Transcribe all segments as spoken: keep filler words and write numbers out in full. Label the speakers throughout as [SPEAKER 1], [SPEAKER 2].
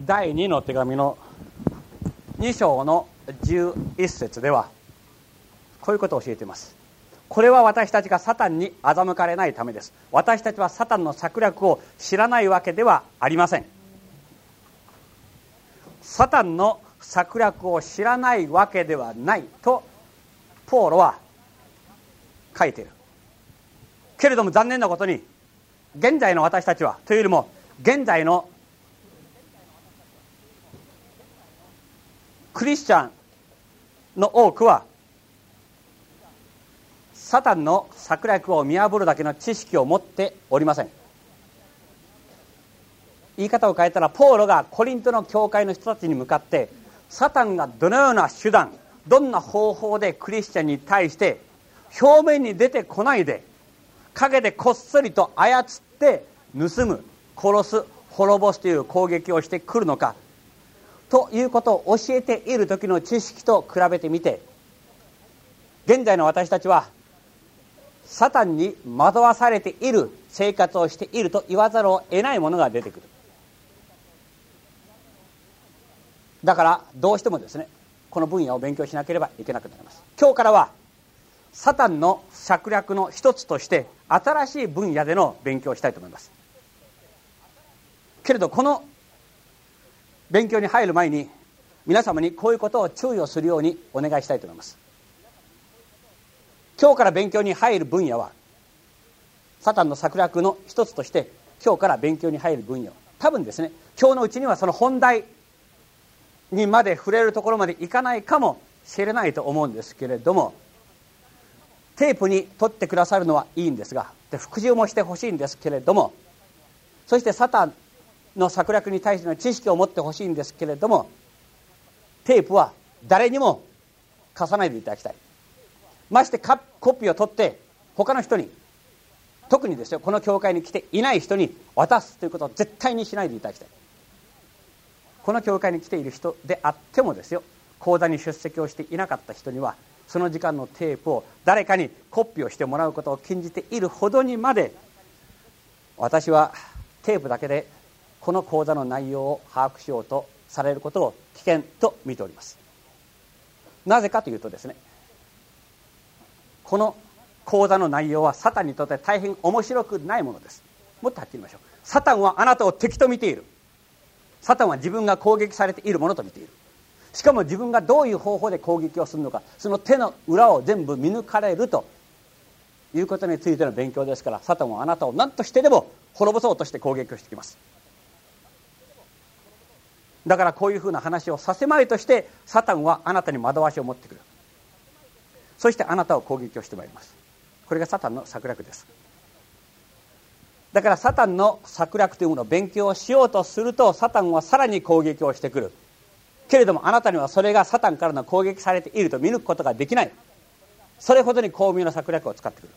[SPEAKER 1] 第二の手紙のに章のじゅういっ節ではこういうことを教えています。これは私たちがサタンに欺かれないためです。私たちはサタンの策略を知らないわけではありません。サタンの策略を知らないわけではないとポーロは書いている。けれども残念なことに現在の私たちはというよりも現在のクリスチャンの多くはサタンの策略を見破るだけの知識を持っておりません。言い方を変えたらポーロがコリントの教会の人たちに向かってサタンがどのような手段どんな方法でクリスチャンに対して表面に出てこないで陰でこっそりと操って盗む殺す滅ぼすという攻撃をしてくるのかということを教えている時の知識と比べてみて現在の私たちはサタンに惑わされている生活をしていると言わざるを得ないものが出てくる。だからどうしてもですねこの分野を勉強しなければいけなくなります。今日からはサタンの策略の一つとして新しい分野での勉強をしたいと思います。けれどこの勉強に入る前に皆様にこういうことを注意をするようにお願いしたいと思います。今日から勉強に入る分野はサタンの策略の一つとして今日から勉強に入る分野、多分ですね今日のうちにはその本題にまで触れるところまでいかないかもしれないと思うんですけれども、テープに取ってくださるのはいいんですがで復習もしてほしいんですけれども、そしてサタンの策略に対しての知識を持ってほしいんですけれども、テープは誰にも貸さないでいただきたい。ましてコピーを取って他の人に、特にですよこの教会に来ていない人に渡すということを絶対にしないでいただきたい。この教会に来ている人であってもですよ講座に出席をしていなかった人にはその時間のテープを誰かにコピーをしてもらうことを禁じているほどにまで私はテープだけでこの講座の内容を把握しようとされることを危険と見ております。なぜかというとですねこの講座の内容はサタンにとって大変面白くないものです。もっとはっきり言いましょう。サタンはあなたを敵と見ている。サタンは自分が攻撃されているものと見ている。しかも自分がどういう方法で攻撃をするのかその手の裏を全部見抜かれるということについての勉強ですから、サタンはあなたを何としてでも滅ぼそうとして攻撃をしてきます。だからこういうふうな話をさせまいとしてサタンはあなたに惑わしを持ってくる。そしてあなたを攻撃をしてまいります。これがサタンの策略です。だからサタンの策略というものを勉強しようとするとサタンはさらに攻撃をしてくる。けれどもあなたにはそれがサタンからの攻撃されていると見抜くことができない。それほどに巧妙な策略を使ってくる。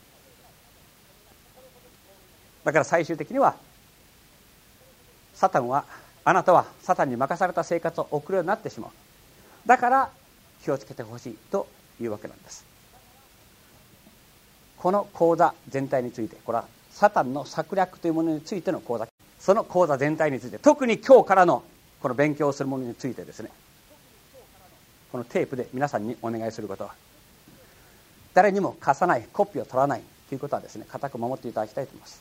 [SPEAKER 1] だから最終的にはサタンはあなたはサタンに任された生活を送るようになってしまう。だから気をつけてほしいというわけなんです。この講座全体について、これはサタンの策略というものについての講座、その講座全体について、特に今日からのこの勉強をするものについてですね、このテープで皆さんにお願いすることは、誰にも貸さない、コピーを取らないということはですね、固く守っていただきたいと思います。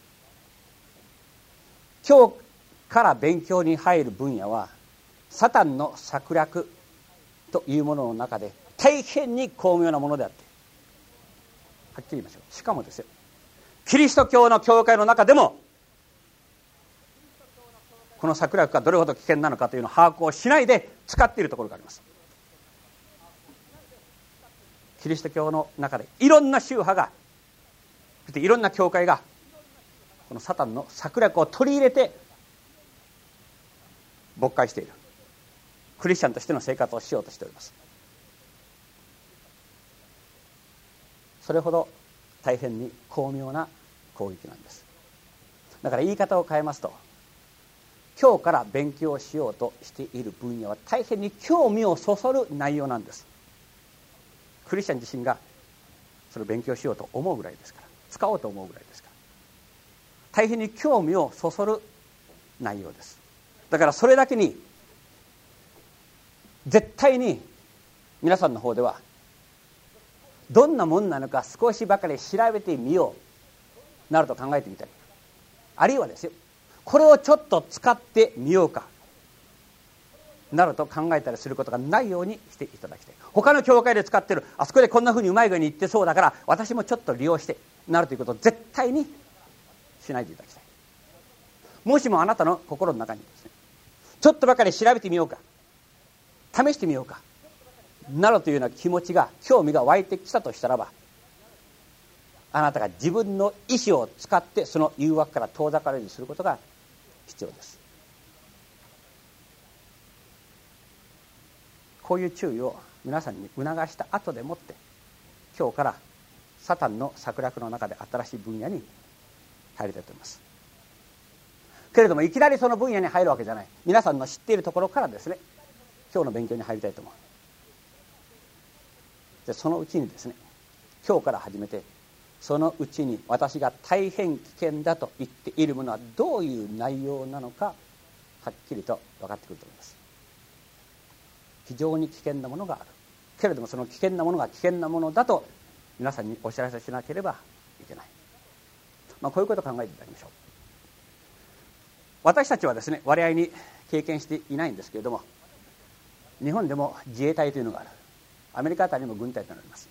[SPEAKER 1] 今日から勉強に入る分野はサタンの策略というものの中で大変に巧妙なものであって、はっきり言いましょう。しかもですよ、キリスト教の教会の中でもこの策略がどれほど危険なのかというのを把握をしないで使っているところがあります。キリスト教の中でいろんな宗派が、そしていろんな教会がこのサタンの策略を取り入れて勃会している。クリスチャンとしての生活をしようとしております。それほど大変に巧妙な攻撃なんです。だから言い方を変えますと、今日から勉強しようとしている分野は大変に興味をそそる内容なんです。クリスチャン自身がそれを勉強しようと思うぐらいですから、使おうと思うぐらいですから、大変に興味をそそる内容です。 だからそれだけに絶対に皆さんの方ではどんなもんなのか少しばかり調べてみようなると考えてみたり、あるいはですよ、これをちょっと使ってみようかなると考えたりすることがないようにしていただきたい。他の教会で使ってる、あそこでこんなふうにうまい具合に言ってそうだから私もちょっと利用してなるということを絶対にしないでいただきたい。もしもあなたの心の中にですね、ちょっとばかり調べてみようか、試してみようかなるというような気持ちが、興味が湧いてきたとしたらば、あなたが自分の意志を使ってその誘惑から遠ざかれるようにすることが必要です。こういう注意を皆さんに促した後でもって、今日からサタンの策略の中で新しい分野に入りたいと思います。けれどもいきなりその分野に入るわけじゃない。皆さんの知っているところからですね、今日の勉強に入りたいと思う。でそのうちにですね、今日から始めて、そのうちに私が大変危険だと言っているものはどういう内容なのか、はっきりと分かってくると思います。非常に危険なものがあるけれども、その危険なものが危険なものだと皆さんにお知らせしなければいけない。まあ、こういうことを考えていただきましょう。私たちはですね、割合に経験していないんですけれども、日本でも自衛隊というのがある。アメリカあたりにも軍隊というのがあります。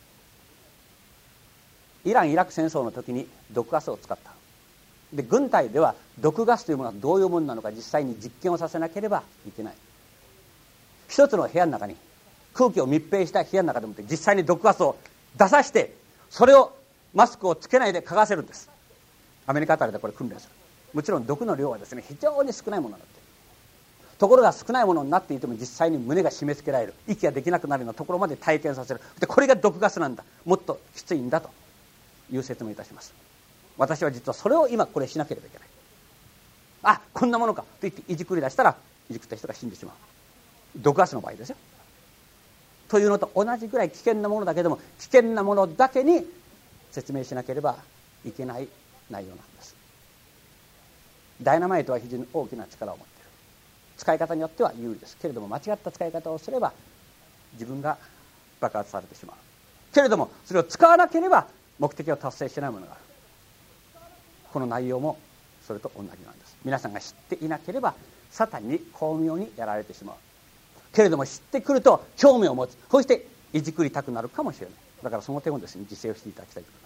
[SPEAKER 1] イラン・イラク戦争の時に毒ガスを使った。で軍隊では毒ガスというものはどういうものなのか実際に実験をさせなければいけない。一つの部屋の中に、空気を密閉した部屋の中でもって実際に毒ガスを出さして、それをマスクをつけないで嗅がせるんです。アメリカあたりでこれ訓練する。もちろん毒の量はですね、非常に少ないものになっている。ところが少ないものになっていても実際に胸が締め付けられる、息ができなくなるようなところまで体験させる。でこれが毒ガスなんだ、もっときついんだという説明いたします。私は実はそれを今これしなければいけない。あ、こんなものかと言っていじくり出したら、いじくった人が死んでしまう。毒ガスの場合ですよ。というのと同じぐらい危険なものだけども、危険なものだけに説明しなければいけない内容なんです。ダイナマイトは非常に大きな力を持っている。使い方によっては有利ですけれども、間違った使い方をすれば自分が爆発されてしまう。けれどもそれを使わなければ目的を達成しないものがある。この内容もそれと同じなんです。皆さんが知っていなければサタンに巧妙にやられてしまう。けれども知ってくると興味を持つ。そしていじくりたくなるかもしれない。だからその点をですね、実践をしていただきたいと思います。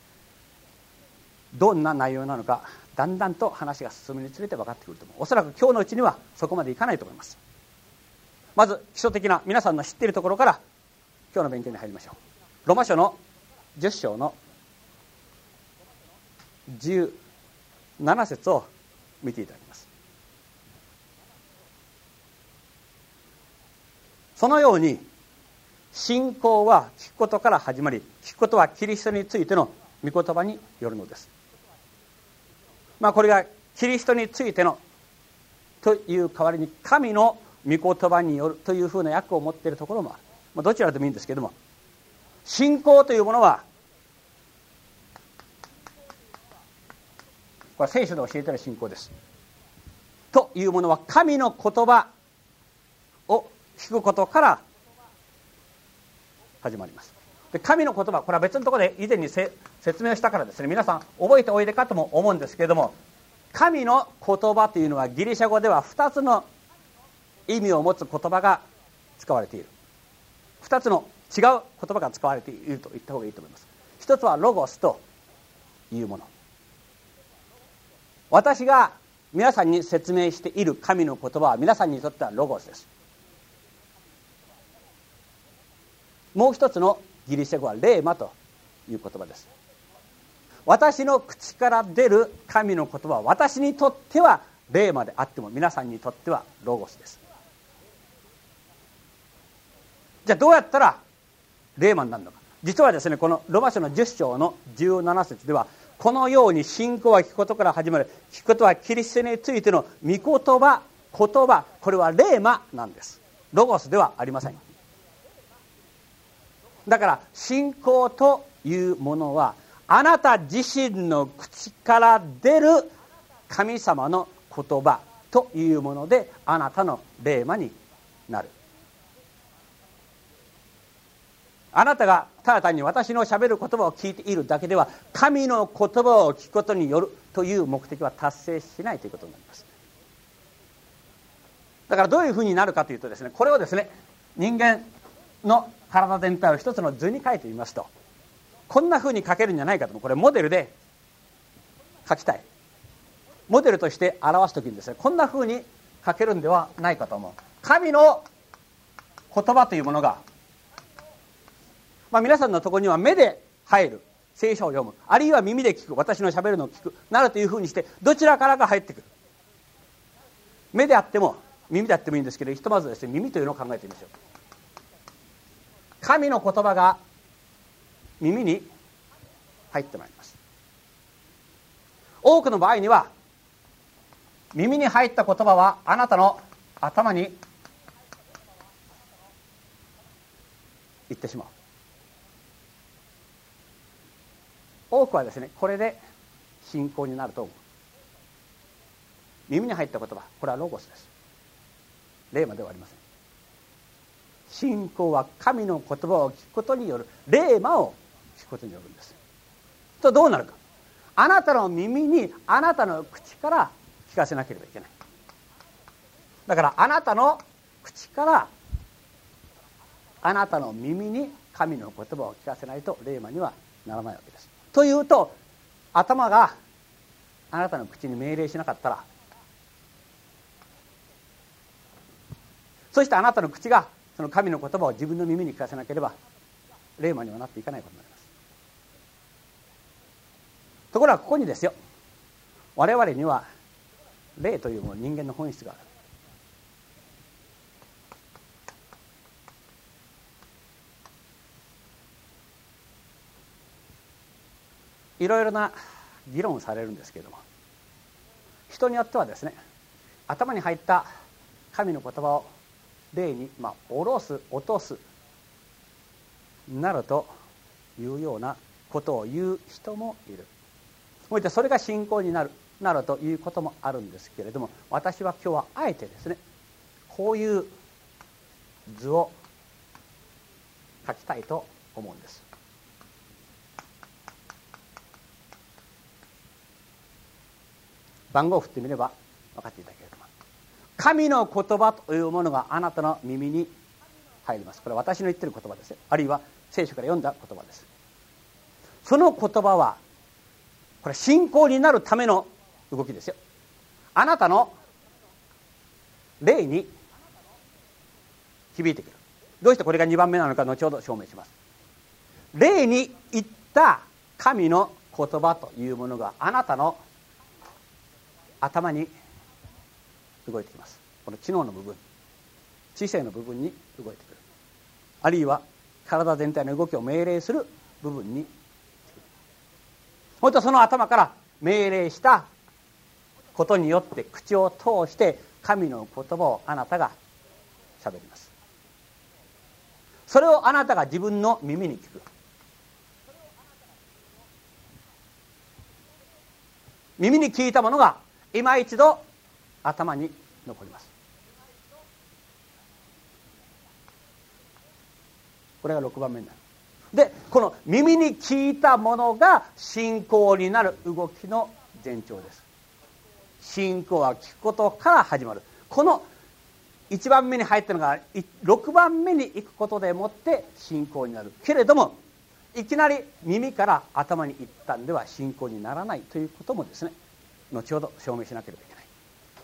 [SPEAKER 1] どんな内容なのか、だんだんと話が進むにつれて分かってくると思う。おそらく今日のうちにはそこまでいかないと思います。まず基礎的な皆さんの知っているところから今日の勉強に入りましょう。ローマ書のじゅっ章のじゅうなな節を見ていただきます。そのように信仰は聞くことから始まり、聞くことはキリストについての御言葉によるのです。まあこれがキリストについてのという代わりに神の御言葉によるというふうな訳を持っているところもある。まあ、どちらでもいいんですけれども、信仰というものはこれは聖書で教えている信仰です。というものは神の言葉を聞くことから始まります。で神の言葉、これは別のところで以前にせ説明したからですね、皆さん覚えておいでかとも思うんですけれども、神の言葉というのはギリシャ語ではふたつの意味を持つ言葉が使われている。ふたつの違う言葉が使われていると言った方がいいと思います。一つはロゴスというもの。私が皆さんに説明している神の言葉は皆さんにとってはロゴスです。もう一つのギリシャ語はレーマという言葉です。私の口から出る神の言葉は私にとってはレーマであっても皆さんにとってはロゴスです。じゃあどうやったらレーマになるのか。実はですね、このローマ書のじゅっ章のじゅうなな節では、このように信仰は聞くことから始まる。聞くことはキリストについての御言葉、言葉、これはレーマなんです。ロゴスではありません。だから信仰というものはあなた自身の口から出る神様の言葉というものであなたの霊魔になる。あなたがただ単に私のしゃべる言葉を聞いているだけでは神の言葉を聞くことによるという目的は達成しないということになります。だからどういうふうになるかというとですね、これをですね、人間の体全体を一つの図に書いてみますと、こんなふうに書けるんじゃないかと。これモデルで書きたい。モデルとして表すときにですね、こんなふうに書けるんではないかと思う。神の言葉というものが、まあ、皆さんのところには目で入る、聖書を読む、あるいは耳で聞く、私のしゃべるのを聞くなるというふうにして、どちらからが入ってくる。目であっても耳であってもいいんですけど、ひとまずですね、耳というのを考えてみましょう。神の言葉が耳に入ってまいります。多くの場合には耳に入った言葉はあなたの頭に行ってしまう。多くはですね、これで信仰になると思う。耳に入った言葉、これはロゴスです。霊魔ではありません。信仰は神の言葉を聞くことによる、霊魔を聞くことによるんです。とどうなるか。あなたの耳にあなたの口から聞かせなければいけない。だからあなたの口からあなたの耳に神の言葉を聞かせないと霊魔にはならないわけです。というと、頭があなたの口に命令しなかったら、そしてあなたの口がその神の言葉を自分の耳に聞かせなければ霊魔にはなっていかないことになります。ところがここにですよ、我々には霊というもの、人間の本質がある。いろいろな議論されるんですけれども、人によってはですね、頭に入った神の言葉を霊に、まあ、下ろす落とすなるというようなことを言う人もいる。それが信仰になるなるということもあるんですけれども、私は今日はあえてですね、こういう図を書きたいと思うんです。番号を振ってみれば分かっていただけると思います。神の言葉というものがあなたの耳に入ります。これは私の言っている言葉です。あるいは聖書から読んだ言葉です。その言葉はこれ信仰になるための動きですよ。あなたの霊に響いてくる。どうしてこれがにばんめなのか後ほど証明します。霊に言った神の言葉というものがあなたの頭に動いてきます。この知能の部分、知性の部分に動いてくる。あるいは体全体の動きを命令する部分に、もっとその頭から命令したことによって口を通して神の言葉をあなたがしゃべります。それをあなたが自分の耳に聞く。耳に聞いたものが今一度頭に残ります。これがろくばんめになる。で、この耳に聞いたものが信仰になる動きの前兆です。信仰は聞くことから始まる。このいちばんめに入ったのがろくばんめに行くことでもって信仰になる。けれどもいきなり耳から頭に行ったんでは信仰にならないということもですね、後ほど証明しなければいけない。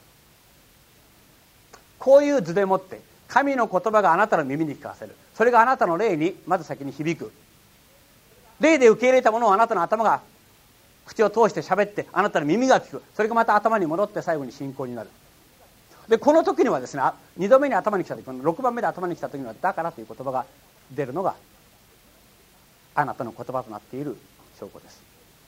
[SPEAKER 1] こういう図でもって神の言葉があなたの耳に聞かせる。それがあなたの霊にまず先に響く。霊で受け入れたものをあなたの頭が口を通して喋ってあなたの耳が聞く。それがまた頭に戻って最後に信仰になる。でこの時にはですね、にどめに頭に来た時、このろくばんめで頭に来た時にはだからという言葉が出るのがあなたの言葉となっている証拠です。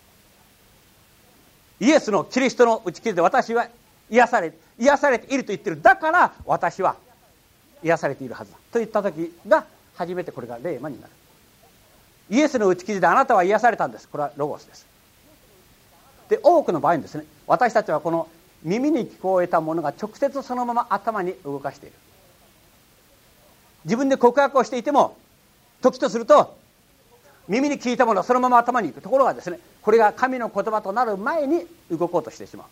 [SPEAKER 1] イエスのキリストの打ち切りで私は癒され癒されていると言ってる。だから私は癒されているはずだと言った時が初めてこれが霊魔になる。イエスの打ち切りであなたは癒されたんです。これはロゴスです。で多くの場合にですね、私たちはこの耳に聞こえたものが直接そのまま頭に動かしている。自分で告白をしていても時とすると耳に聞いたものがそのまま頭に行く。ところがですね、これが神の言葉となる前に動こうとしてしまう。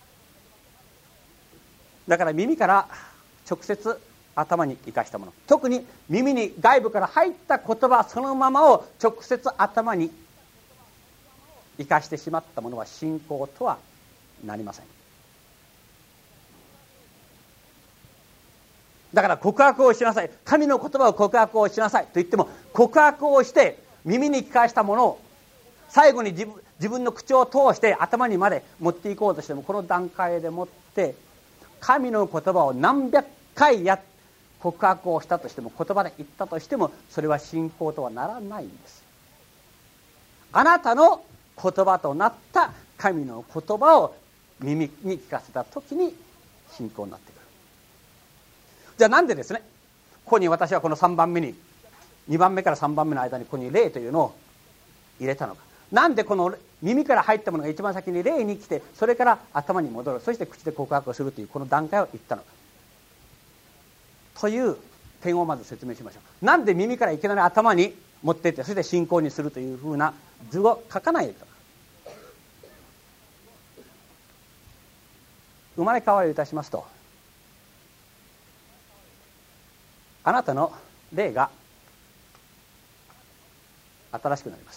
[SPEAKER 1] だから耳から直接頭に生かしたもの、特に耳に外部から入った言葉そのままを直接頭に生かしてしまったものは信仰とはなりません。だから告白をしなさい、神の言葉を告白をしなさいと言っても、告白をして耳に聞かしたものを最後に自分、自分の口を通して頭にまで持っていこうとしても、この段階でもって神の言葉を何百回や告白をしたとしても、言葉で言ったとしても、それは信仰とはならないんです。あなたの言葉となった神の言葉を耳に聞かせた時に信仰になってくる。じゃあなんでですね、ここに私はこのさんばんめに、にばんめからさんばんめの間にここに霊というのを入れたのか。なんでこの耳から入ったものが一番先に霊に来て、それから頭に戻る、そして口で告白をするというこの段階を言ったのかという点をまず説明しましょう。なんで耳からいきなり頭に持っていって、そして信仰にするというふうな図を書かないでいたのか。生まれ変わりをいたしますと、あなたの霊が新しくなります。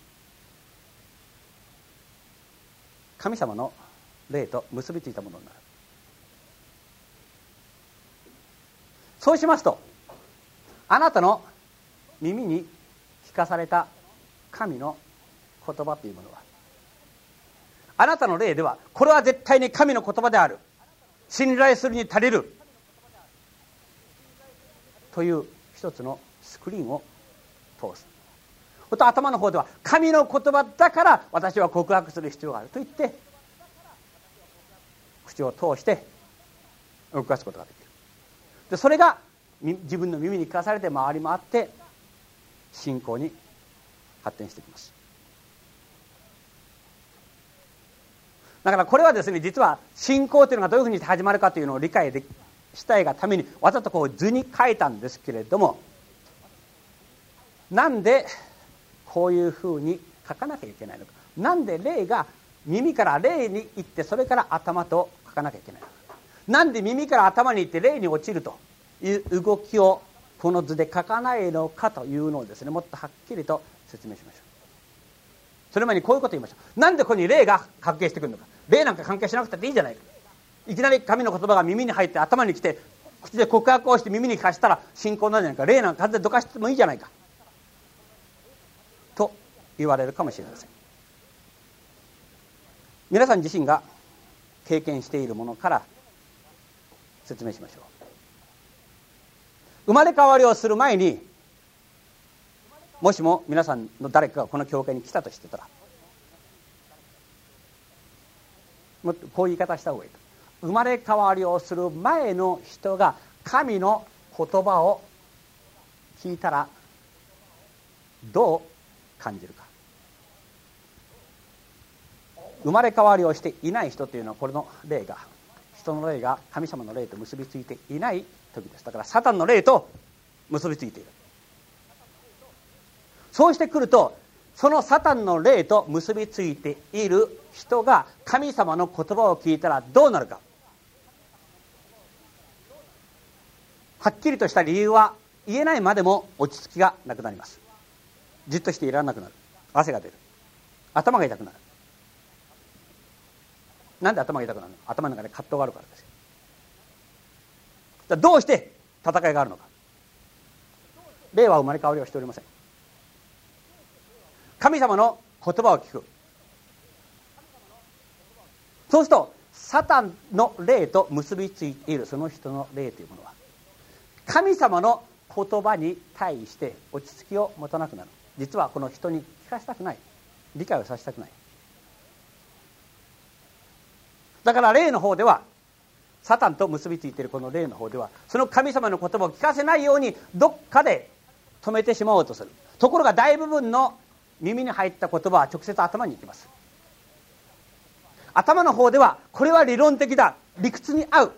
[SPEAKER 1] 神様の霊と結びついたものになる。そうしますと、あなたの耳に聞かされた神の言葉というものは、あなたの霊ではこれは絶対に神の言葉である、信頼するに足りるという一つのスクリーンを通す。また頭の方では神の言葉だから私は告白する必要があると言って、口を通して動かすことができる。でそれが自分の耳に聞かされて回り回って信仰に発展してきます。だからこれはですね、実は信仰というのがどういうふうに始まるかというのを理解でしたいがためにわざとこう図に書いたんですけれども、なんでこういうふうに書かなきゃいけないのか、なんで霊が耳から霊に行ってそれから頭と書かなきゃいけないのか、なんで耳から頭に行って霊に落ちるという動きをこの図で書かないのかというのをですね、もっとはっきりと説明しましょう。それ前にこういうことを言いましょう。なんでここに霊が関係してくるのか。霊なんか関係しなくたっていいじゃないか。いきなり神の言葉が耳に入って頭に来て口で告白をして耳に聞かしたら信仰なんじゃないか、霊なんか完全にどかしてもいいじゃないかと言われるかもしれません。皆さん自身が経験しているものから説明しましょう。生まれ変わりをする前に、もしも皆さんの誰かがこの教会に来たとしてたら、もっとこういう言い方した方がいい。生まれ変わりをする前の人が神の言葉を聞いたらどう感じるか。生まれ変わりをしていない人というのは、これの霊が、人の霊が神様の霊と結びついていない時です。だからサタンの霊と結びついている。そうしてくると、そのサタンの霊と結びついている人が神様の言葉を聞いたらどうなるか。はっきりとした理由は言えないまでも落ち着きがなくなります。じっとしていられなくなる。汗が出る。頭が痛くなる。なんで頭が痛くなるの？頭の中で葛藤があるからですよ。だからどうして戦いがあるのか。霊は生まれ変わりをしておりません。神様の言葉を聞く。そうするとサタンの霊と結びついているその人の霊というものは、神様の言葉に対して落ち着きを持たなくなる。実はこの人に聞かせたくない、理解をさせたくない。だから霊の方では、サタンと結びついているこの霊の方では、その神様の言葉を聞かせないようにどっかで止めてしまおうとする。ところが大部分の耳に入った言葉は直接頭に行きます。 頭の方ではこれは理論的だ、理屈に合う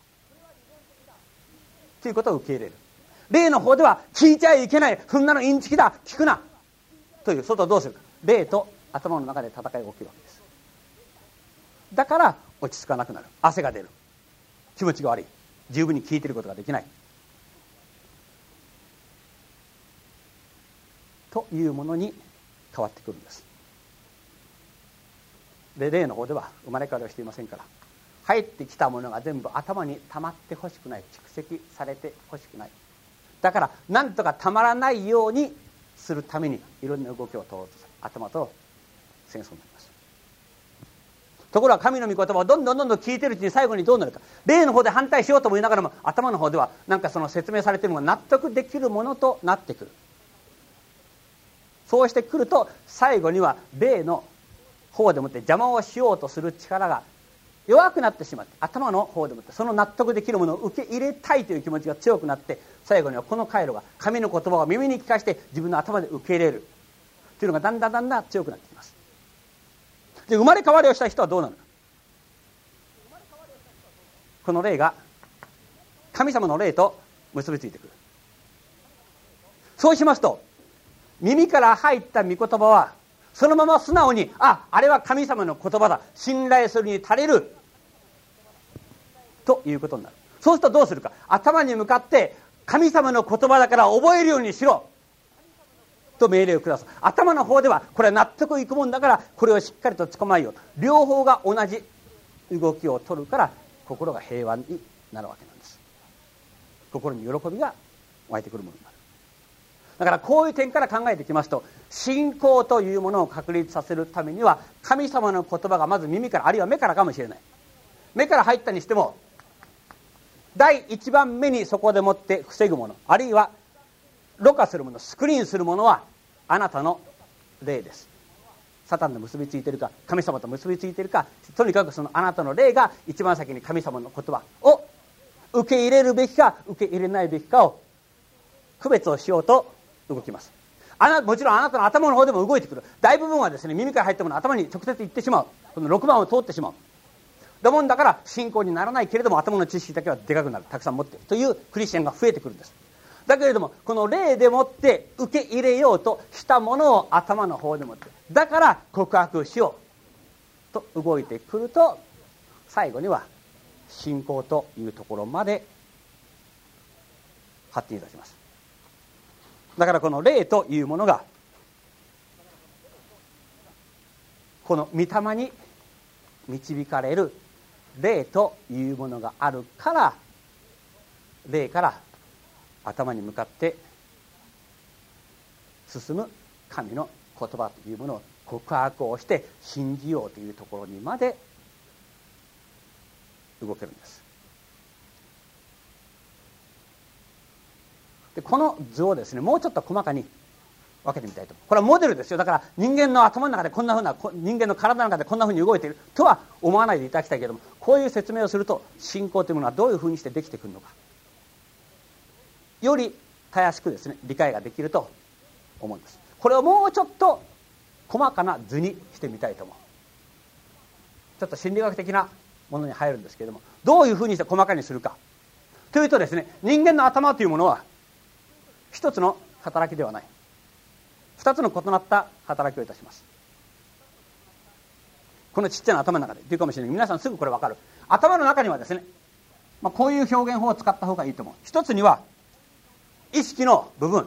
[SPEAKER 1] ということを受け入れる。霊の方では聞いちゃいけない、そんなのインチキだ、聞くなという、外どうするか、霊と頭の中で戦いが起きるわけです。だから落ち着かなくなる、汗が出る、気持ちが悪い、十分に聞いていることができないというものに変わってくるんです。で、霊の方では生まれ変わりをしていませんから、入ってきたものが全部頭に溜まってほしくない、蓄積されてほしくない。だから何とかたまらないようにするためにいろんな動きを通ろうとする。頭と戦争になります。ところが神の御言葉をどんどんどんどん聞いているうちに最後にどうなるか、霊の方で反対しようとも言いながらも頭の方ではなんかその説明されているのが納得できるものとなってくる。そうしてくると最後には霊の方でもって邪魔をしようとする力が弱くなってしまって、頭の方でもってその納得できるものを受け入れたいという気持ちが強くなって、最後にはこの回路が神の言葉を耳に聞かせて自分の頭で受け入れるというのがだんだんだんだん強くなってきます。で、生まれ変わりをした人はどうなるか。この霊が神様の霊と結びついてくる。そうしますと耳から入った御言葉はそのまま素直に、あ、あれは神様の言葉だ、信頼するに足りるということになる。そうするとどうするか、頭に向かって神様の言葉だから覚えるようにしろと命令を下す。頭の方ではこれは納得いくもんだからこれをしっかりと捕まえようと、両方が同じ動きを取るから心が平和になるわけなんです。心に喜びが湧いてくるものになる。だからこういう点から考えていきますと、信仰というものを確立させるためには神様の言葉がまず耳から、あるいは目からかもしれない。目から入ったにしても第一番目にそこでもって防ぐもの、あるいはろ過するもの、スクリーンするものはあなたの霊です。サタンと結びついているか神様と結びついているか、とにかくそのあなたの霊が一番先に神様の言葉を受け入れるべきか受け入れないべきかを区別をしようと動きます。あなもちろんあなたの頭の方でも動いてくる。大部分はですね、耳から入ったもの頭に直接行ってしまう、このろくばんを通ってしまうだもんだから信仰にならないけれども頭の知識だけはでかくなる、たくさん持っているというクリスチャンが増えてくるんです。だけれどもこの霊でもって受け入れようとしたものを頭の方でもって、だから告白しようと動いてくると最後には信仰というところまで発展いたします。だからこの霊というものがこの御霊に導かれる霊というものがあるから、霊から頭に向かって進む神の言葉というものを告白をして信じようというところにまで動けるんです。でこの図をですね、もうちょっと細かに分けてみたいと思う。これはモデルですよ。だから人間の頭の中でこんなふうな、人間の体の中でこんなふうに動いているとは思わないでいただきたいけれども、こういう説明をすると信仰というものはどういうふうにしてできてくるのか、よりたやすくですね理解ができると思うんです。これをもうちょっと細かな図にしてみたいと思う。ちょっと心理学的なものに入るんですけれども、どういうふうにして細かにするかというとですね、人間の頭というものは一つの働きではない、二つの異なった働きをいたします。このちっちゃな頭の中でというかもしれない。皆さんすぐこれ分かる。頭の中にはですね、まあ、こういう表現法を使った方がいいと思う。一つには意識の部分、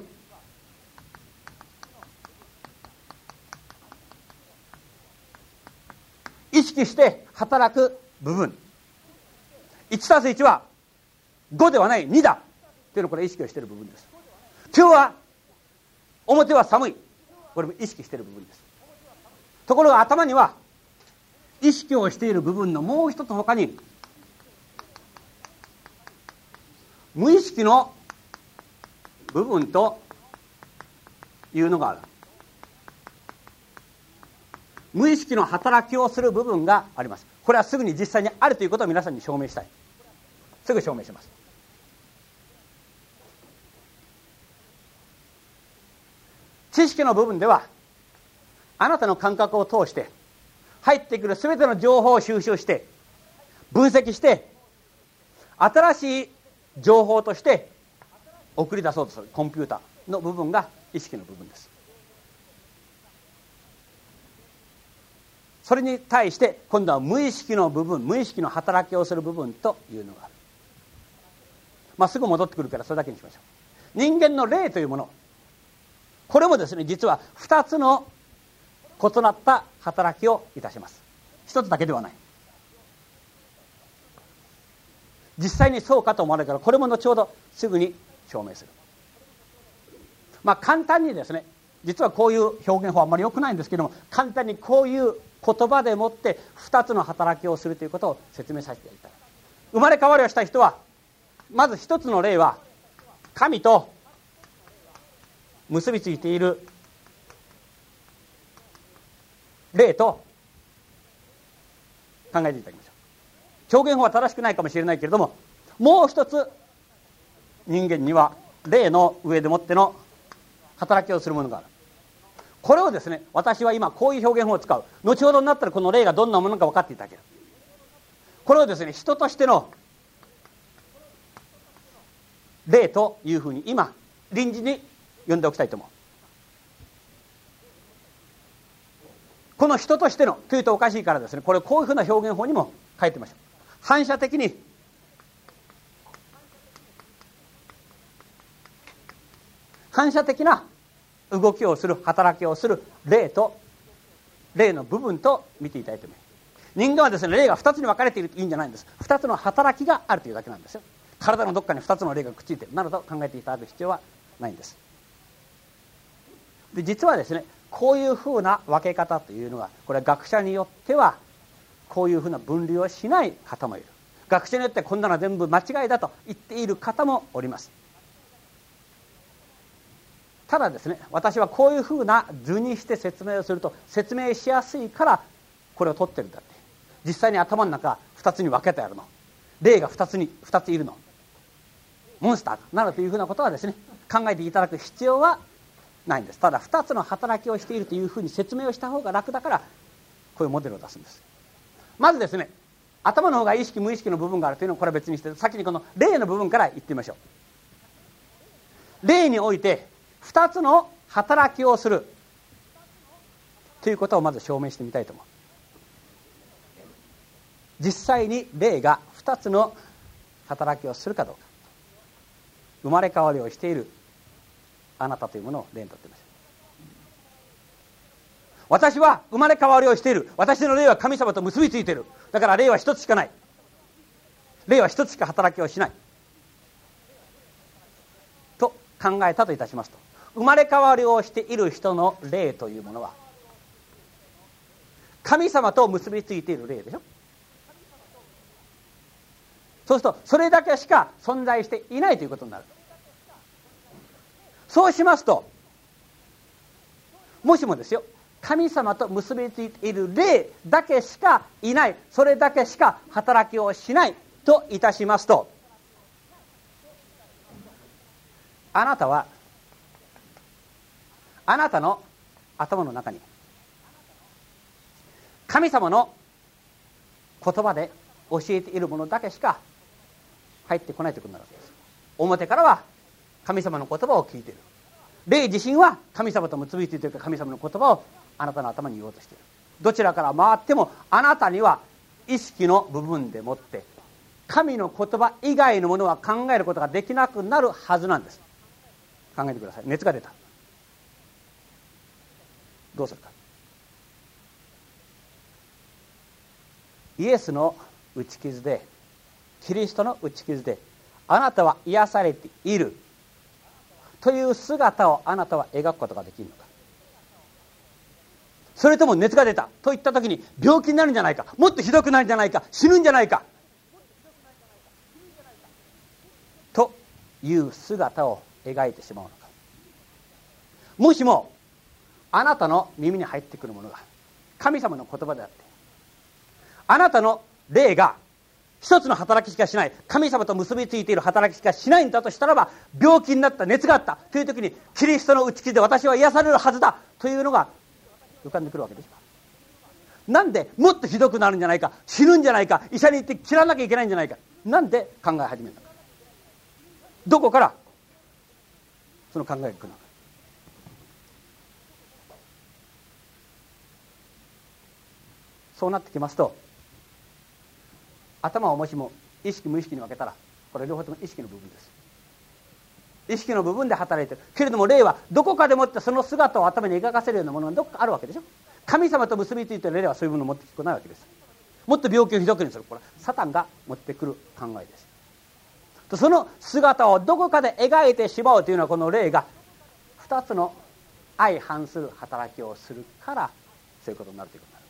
[SPEAKER 1] 意識して働く部分、いちたすいちはごではないにだというのをこれ意識をしている部分です。今日は表は寒い、これも意識している部分です。ところが頭には意識をしている部分のもう一つ他に無意識の部分というのがある。無意識の働きをする部分があります。これはすぐに実際にあるということを皆さんに証明したい。すぐ証明します。知識の部分ではあなたの感覚を通して入ってくる全ての情報を収集して分析して新しい情報として送り出そうとするコンピューターの部分が意識の部分です。それに対して今度は無意識の部分、無意識の働きをする部分というのがある。まあすぐ戻ってくるからそれだけにしましょう。人間の霊というもの、これもですね実はふたつの異なった働きをいたします。一つだけではない。実際にそうかと思われるから、これも後ほどすぐに証明する。まあ簡単にですね、実はこういう表現法はあんまり良くないんですけども、簡単にこういう言葉でもってふたつの働きをするということを説明させていただきます。生まれ変わりをした人はまず一つの例は神と結びついている霊と考えていただきましょう。表現法は正しくないかもしれないけれども、もう一つ人間には霊の上でもっての働きをするものがある。これをですね、私は今こういう表現法を使う。後ほどになったらこの霊がどんなものか分かっていただける。これをですね、人としての霊というふうに今臨時に呼んでおきたいと思う。この人としてのというとおかしいからですね、これこういうふうな表現法にも書いてみましょう。反射的に反射的な動きをする、働きをする霊と霊の部分と見ていただいてもいい。人間はですね、霊がふたつに分かれているといいんじゃないんです。ふたつの働きがあるというだけなんですよ。体のどっかにふたつの霊がくっついているなどと考えていただく必要はないんです。で実はですね、こういうふうな分け方というのは、これは学者によってはこういうふうな分類をしない方もいる。学者によってこんなのは全部間違いだと言っている方もおります。ただですね、私はこういうふうな図にして説明をすると説明しやすいからこれを取ってるんだって。実際に頭の中ふたつに分けてあるの、霊がふたつにふたついるの、モンスターなどというふうなことはですね、考えていただく必要はないんです。ただふたつの働きをしているというふうに説明をした方が楽だからこういうモデルを出すんです。まずですね、頭の方が意識無意識の部分があるというのをこれは別にして、先にこの霊の部分から言ってみましょう。霊においてふたつの働きをするということをまず証明してみたいと思う。実際に霊がふたつの働きをするかどうか、生まれ変わりをしているあなたというものを例にとってみましょう。私は生まれ変わりをしている。私の霊は神様と結びついている。だから霊は一つしかない。霊は一つしか働きをしないと考えたといたしますと、生まれ変わりをしている人の霊というものは神様と結びついている霊でしょ。そうするとそれだけしか存在していないということになる。そうしますと、もしもですよ、神様と結びついている霊だけしかいない、それだけしか働きをしないといたしますと、あなたはあなたの頭の中に神様の言葉で教えているものだけしか入ってこないということになるわけです。表からは神様の言葉を聞いている。霊自身は神様と結びついている神様の言葉をあなたの頭に言おうとしている。どちらから回ってもあなたには意識の部分でもって神の言葉以外のものは考えることができなくなるはずなんです。考えてください。熱が出た。どうするか。イエスの打ち傷で、キリストの打ち傷であなたは癒されているという姿をあなたは描くことができるのか。それとも熱が出たといった時に病気になるんじゃないか、もっとひどくなるんじゃないか、死ぬんじゃないかという姿を描いてしまうのか。もしもあなたの耳に入ってくるものが神様の言葉であって、あなたの霊が一つの働きしかしない、神様と結びついている働きしかしないんだとしたらば、病気になった、熱があったという時にキリストの打ち傷で私は癒されるはずだというのが浮かんでくるわけです。 なんでもっとひどくなるんじゃないか、死ぬんじゃないか、医者に行って切らなきゃいけないんじゃないか、なんで考え始めたのか、どこからその考えが来るのか。そうなってきますと、頭をもしも意識無意識に分けたら、これ両方とも意識の部分です。意識の部分で働いてるけれども、霊はどこかでもってその姿を頭に描かせるようなものがどこかあるわけでしょ。神様と結びついている霊はそういうものを持ってこないわけです。もっと病気をひどくにする、これはサタンが持ってくる考えです。その姿をどこかで描いてしまうというのは、この霊がふたつの相反する働きをするから、そういうことになるということになる。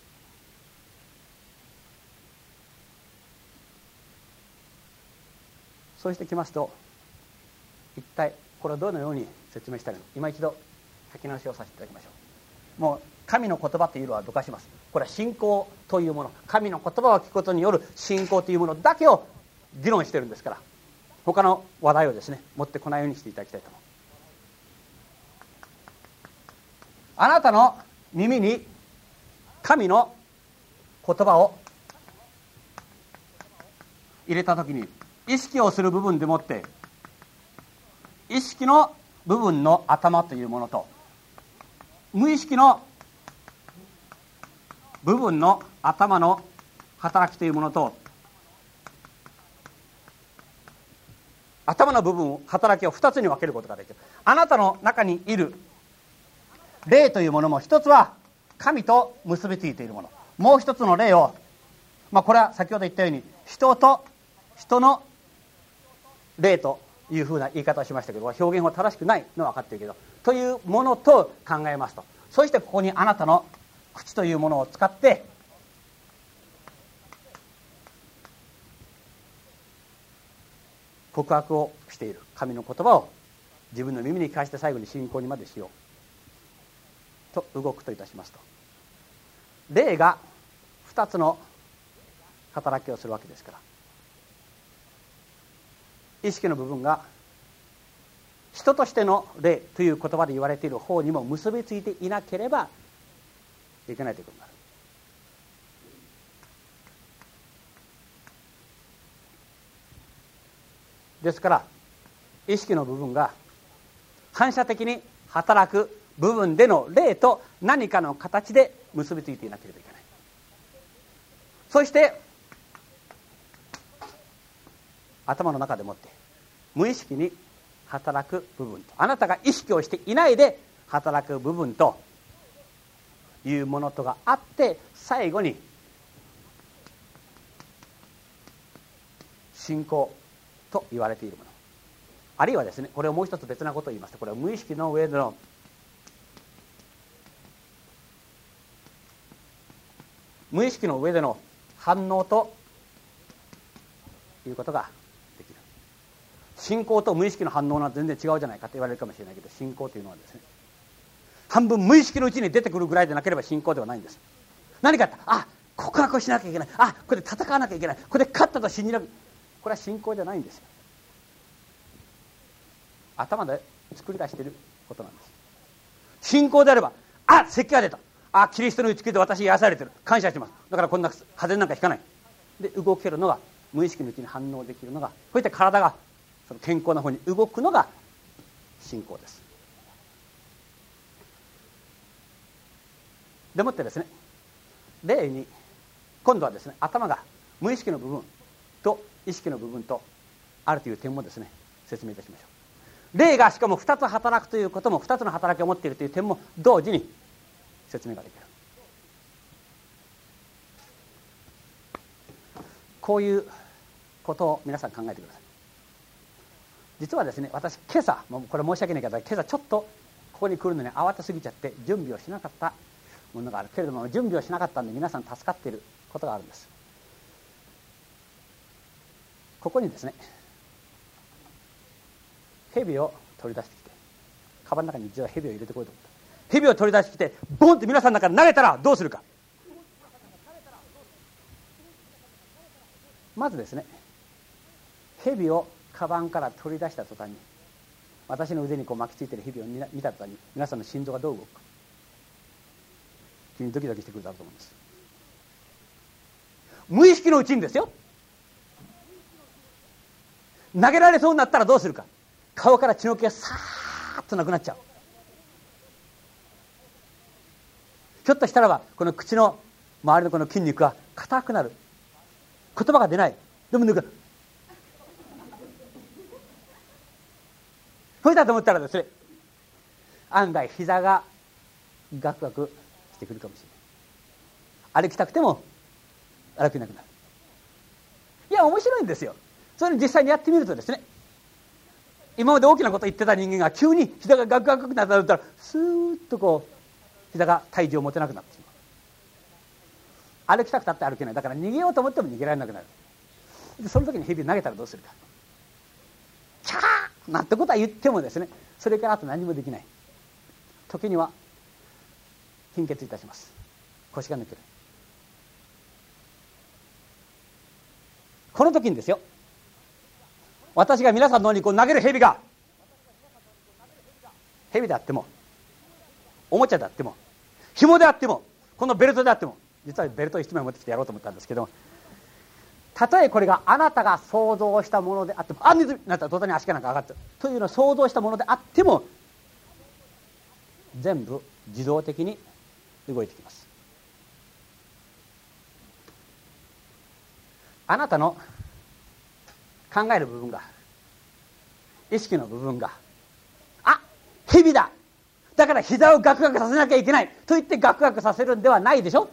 [SPEAKER 1] そうしてきますと、一体これをどのように説明したらいいのか、今一度書き直しをさせていただきましょう。もう神の言葉というのはどかします。これは信仰というもの、神の言葉を聞くことによる信仰というものだけを議論しているんですから、他の話題をですね持ってこないようにしていただきたいと思う。あなたの耳に神の言葉を入れたときに、意識をする部分でもって意識の部分の頭というものと、無意識の部分の頭の働きというものと、頭の部分働きを二つに分けることができる。あなたの中にいる霊というものも、一つは神と結びついているもの、もう一つの霊を、まあ、これは先ほど言ったように人と人の霊というふうな言い方をしましたけど、表現は正しくないのは分かっているけど、というものと考えますと、そしてここにあなたの口というものを使って告白をしている神の言葉を自分の耳に聞かせて、最後に信仰にまでしようと動くといたしますと、霊がふたつの働きをするわけですから、意識の部分が人としての霊という言葉で言われている方にも結びついていなければいけないということになる。ですから意識の部分が反射的に働く部分での霊と何かの形で結びついていなければいけない。そして頭の中でもって無意識に働く部分と、あなたが意識をしていないで働く部分というものとがあって、最後に信仰と言われているもの、あるいはですね、これをもう一つ別なことを言いますと、これは無意識の上での無意識の上での反応ということができる。信仰と無意識の反応は全然違うじゃないかと言われるかもしれないけど、信仰というのはですね、半分無意識のうちに出てくるぐらいでなければ信仰ではないんです。何かあった、あ、告白をしなきゃいけない、あ、これで戦わなきゃいけない、これで勝ったと信じなきゃ、これは信仰じゃないんですよ。頭で作り出していることなんです。信仰であれば、あ、咳が出た、あ、キリストの打ち切りで私癒されてる、感謝します、だからこんな風邪なんかひかないで動けるのが、無意識のうちに反応できるのが、こういった体がその健康な方に動くのが信仰です。でもってですね、例に今度はですね、頭が無意識の部分と意識の部分とあるという点もですね、説明いたしましょう。霊がしかもふたつ働くということも、ふたつの働きを持っているという点も同時に説明ができる。こういうことを皆さん考えてください。実はですね、私今朝、もうこれ申し訳ないけど、今朝ちょっとここに来るのに慌てすぎちゃって準備をしなかったものがあるけれども、準備をしなかったんで皆さん助かっていることがあるんです。ここにですね、蛇を取り出してきて、カバンの中に実は蛇を入れてこいと思った。蛇を取り出してきてボンって皆さんの中に投げたらどうするか。まずですね、蛇をカバンから取り出した途端に、私の腕にこう巻きついている蛇を見た途端に皆さんの心臓がどう動くか。 君ドキドキしてくるだろうと思うんです。無意識のうちにですよ、投げられそうになったらどうするか。顔から血の気がさーっとなくなっちゃう。ひょっとしたらばこの口の周りのこの筋肉が硬くなる。言葉が出ない。でも抜く。そうだと思ったらですね、案外膝がガクガクしてくるかもしれない。歩きたくても歩けなくなる。いや面白いんですよ。それ実際にやってみるとですね、今まで大きなこと言ってた人間が急に膝がガクガクになったらスーッとこう膝が体重を持てなくなってしまう。歩きたくたって歩けない。だから逃げようと思っても逃げられなくなる。でその時に蛇を投げたらどうするか。キャーなんてことは言ってもですね、それからあと何もできない。時には貧血いたします。腰が抜ける。この時にですよ、私が皆さんの方にこう投げる蛇が、蛇であってもおもちゃであっても紐であってもこのベルトであっても、実はベルト一枚持ってきてやろうと思ったんですけど、たとえこれがあなたが想像したものであっても、あんになったら途端に足がなんか上がってるというのを想像したものであっても、全部自動的に動いてきます。あなたの考える部分が、意識の部分が、あ、蛇だ、だから膝をガクガクさせなきゃいけないと言ってガクガクさせるんではないでしょ。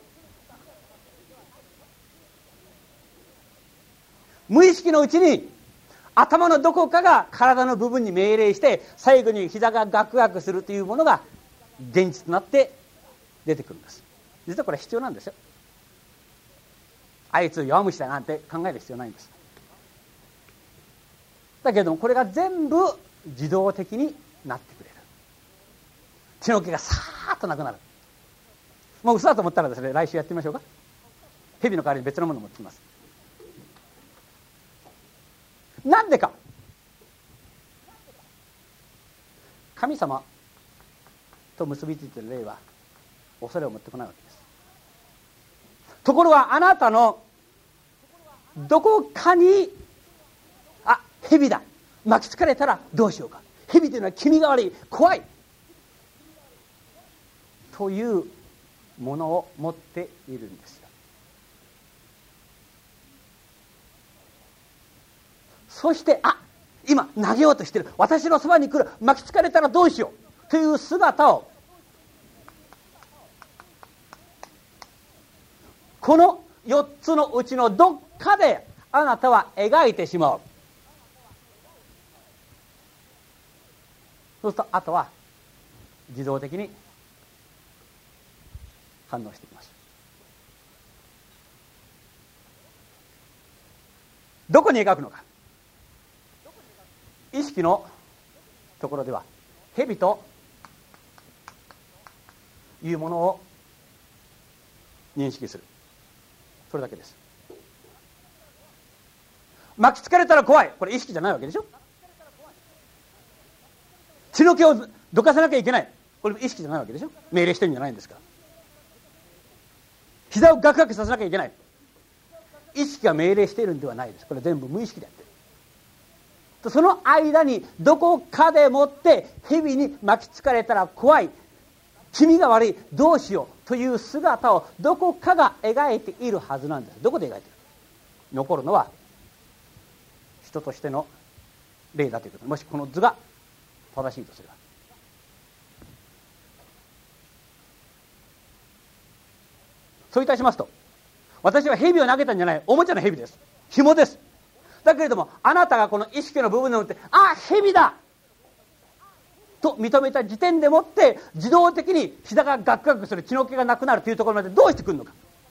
[SPEAKER 1] 無意識のうちに頭のどこかが体の部分に命令して最後に膝がガクガクするというものが現実となって出てくるんです。実はこれ必要なんですよ。あいつ弱虫だなんて考える必要ないんです。だけれどもこれが全部自動的になってくれる。血の気がさーっとなくなる。もう嘘だと思ったらですね、来週やってみましょうか。蛇の代わりに別のものを持ってきます。なんでか。神様と結びついている霊は恐れを持ってこないわけです。ところがあなたのどこかに、あ、蛇だ、巻きつかれたらどうしようか、蛇というのは気味が悪い、怖いというものを持っているんですよ。そしてあ、今投げようとしてる、私のそばに来る、巻きつかれたらどうしようという姿を、このよっつのうちのどっかであなたは描いてしまう。そうするとあとは自動的に反応してきます。どこに描くのか。意識のところでは蛇というものを認識する。それだけです。巻きつかれたら怖い、これ意識じゃないわけでしょ。血の気をどかさなきゃいけない、これ意識じゃないわけでしょ。命令してるんじゃないんですから。膝をガクガクさせなきゃいけない、意識が命令しているんではないです。これ全部無意識でやってる。その間にどこかでもって蛇に巻きつかれたら怖い、気味が悪い、どうしようという姿をどこかが描いているはずなんです。どこで描いている。残るのは人としての霊だということ。もしこの図が正しいとすれば、そういたしますと、私は蛇を投げたんじゃない、おもちゃの蛇です、紐です。だけれどもあなたがこの意識の部分でもって、あ、蛇だと認めた時点でもって自動的に膝がガクガクする、血の気がなくなるというところまでどうしてくるのか。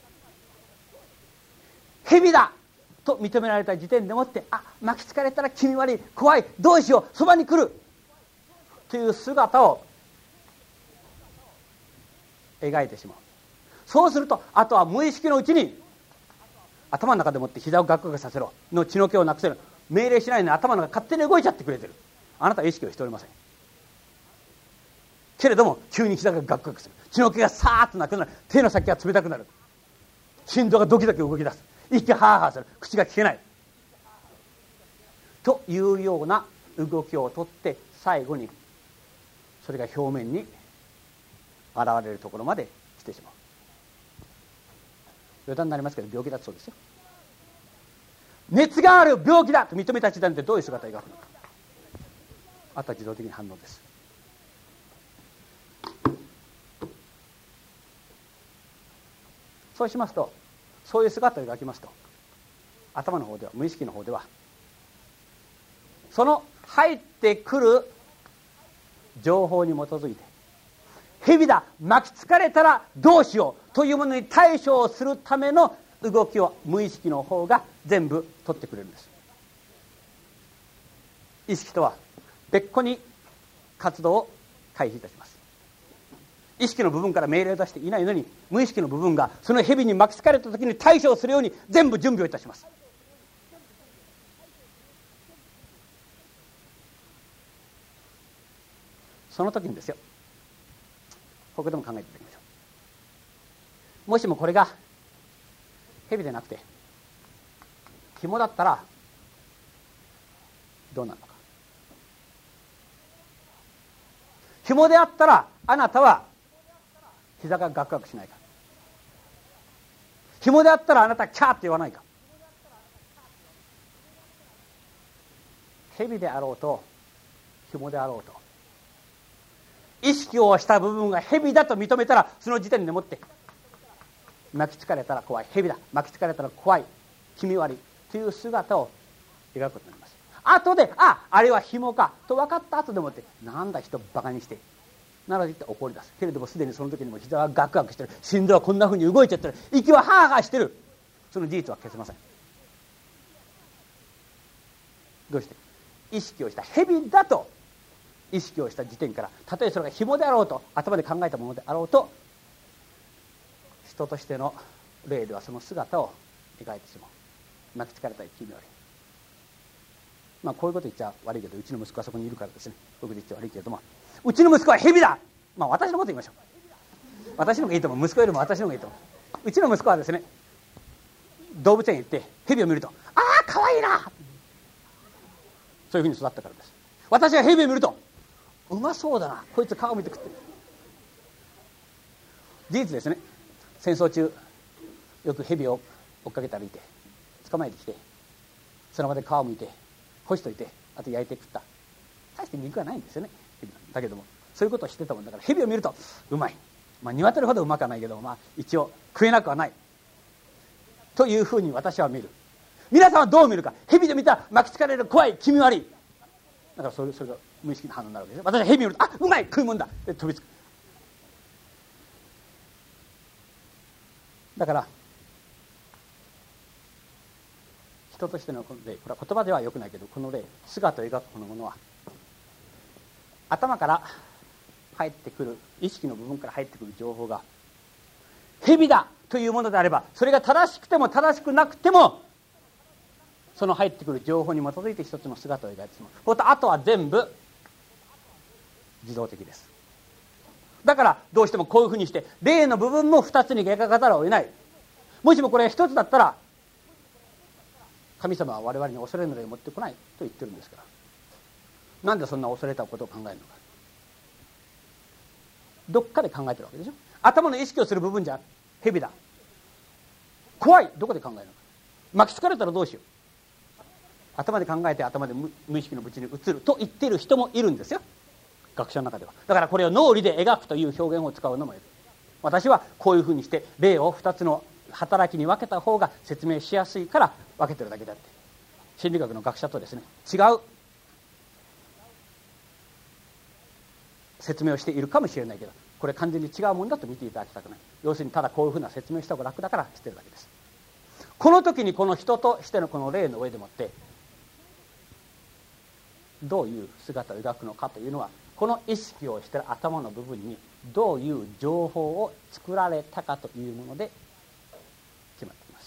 [SPEAKER 1] 蛇だと認められた時点でもって、あ、巻きつかれたら気味悪い、怖い、どうしよう、そばに来るという姿を描いてしまう。そうするとあとは無意識のうちに頭の中でもって膝をガクガクさせろの血の気をなくせる命令しないのに頭の中勝手に動いちゃってくれてる。あなたは意識をしておりません。 けれども急に膝がガクガクする、血の気がさーっとなくなる、手の先が冷たくなる、心臓がドキドキ動き出す、息がハーハーする、口が聞けないというような動きをとって、最後にそれが表面に現れるところまで来てしまう。余談になりますけど病気だそうですよ。熱がある、病気だと認めた時点でどういう姿を描くのか、あとは自動的に反応です。そうしますと、そういう姿を描きますと、頭の方では、無意識の方では、その入ってくる情報に基づいて、蛇だ、巻きつかれたらどうしようというものに対処をするための動きを無意識の方が全部取ってくれるんです。意識とは別個に活動を開始いたします。意識の部分から命令を出していないのに、無意識の部分がその蛇に巻きつかれた時に対処をするように全部準備をいたします。その時にですよ、ここでも考えていただきましょう。もしもこれが蛇でなくて紐だったらどうなるのか。紐であったらあなたは膝がガクガクしないか。紐であったらあなたはキャーって言わないか。蛇であろうと紐であろうと、意識をした部分が蛇だと認めたら、その時点でもって巻きつかれたら怖い、蛇だ、巻きつかれたら怖い、気味悪いという姿を描くことになります。後で、あ、あれは紐かと分かった後でもって、なんだ人バカにしてなので言って怒り出す。けれどもすでにその時にも膝はガクガクしてる、心臓はこんなふうに動いちゃってる、息はハーハーしてる。その事実は消せません。どうして？意識をした蛇だと意識をした時点から、たとえそれが紐であろうと頭で考えたものであろうと、人としての霊ではその姿を描いてしまう。巻きつかれたり気味悪い。まあこういうこと言っちゃ悪いけど、うちの息子はそこにいるからですね、僕で言っちゃ悪いけれども、うちの息子は蛇だ。まあ私のこと言いましょう。私の方がいいと思う。息子よりも私の方がいいと思う。うちの息子はですね、動物園行って蛇を見ると、ああ可愛いな、そういうふうに育ったからです。私が蛇を見ると、うまそうだな、こいつ顔見て食ってる。事実ですね、戦争中よく蛇を追っかけて歩いて捕まえてきて、その場で皮をむいて干しといて、あと焼いて食った。大して肉はないんですよね、だけどもそういうことをしてたもんだから、蛇を見るとうまい、まあ鶏ほどうまくはないけど、まあ一応食えなくはないというふうに私は見る。皆さんはどう見るか。蛇で見たら巻きつかれる、怖い、気味悪い。だからそれそれが無意識な反応になるわけです。私は蛇を見ると、あ、うまい、食いもんだで飛びつく。だから人としてのこの例、これは言葉ではよくないけど、この例、姿を描くこのものは、頭から入ってくる、意識の部分から入ってくる情報が蛇だというものであれば、それが正しくても正しくなくても、その入ってくる情報に基づいて一つの姿を描いてしまう。あとは全部自動的です。だからどうしてもこういうふうにして例の部分も二つに描かざるを得ない。もしもこれ一つだったら、神様は我々に恐れの霊を持ってこないと言ってるんですから、なんでそんな恐れたことを考えるのか。どっかで考えてるわけでしょ。頭の意識をする部分じゃ蛇だ、怖い、どこで考えるのか。巻きつかれたらどうしよう、頭で考えて頭で 無, 無意識のうちに移ると言っている人もいるんですよ、学者の中では。だからこれを脳裏で描くという表現を使うのもいる。私はこういうふうにして霊を二つの働きに分けた方が説明しやすいから分けてるだけであって、心理学の学者とですね、違う説明をしているかもしれないけど、これ完全に違うもんだと見ていただきたくない。要するにただこういうふうな説明した方が楽だからしてるだけです。この時にこの人としてのこの霊の上でもってどういう姿を描くのかというのは、この意識をしている頭の部分にどういう情報を作られたかというもので決まっています。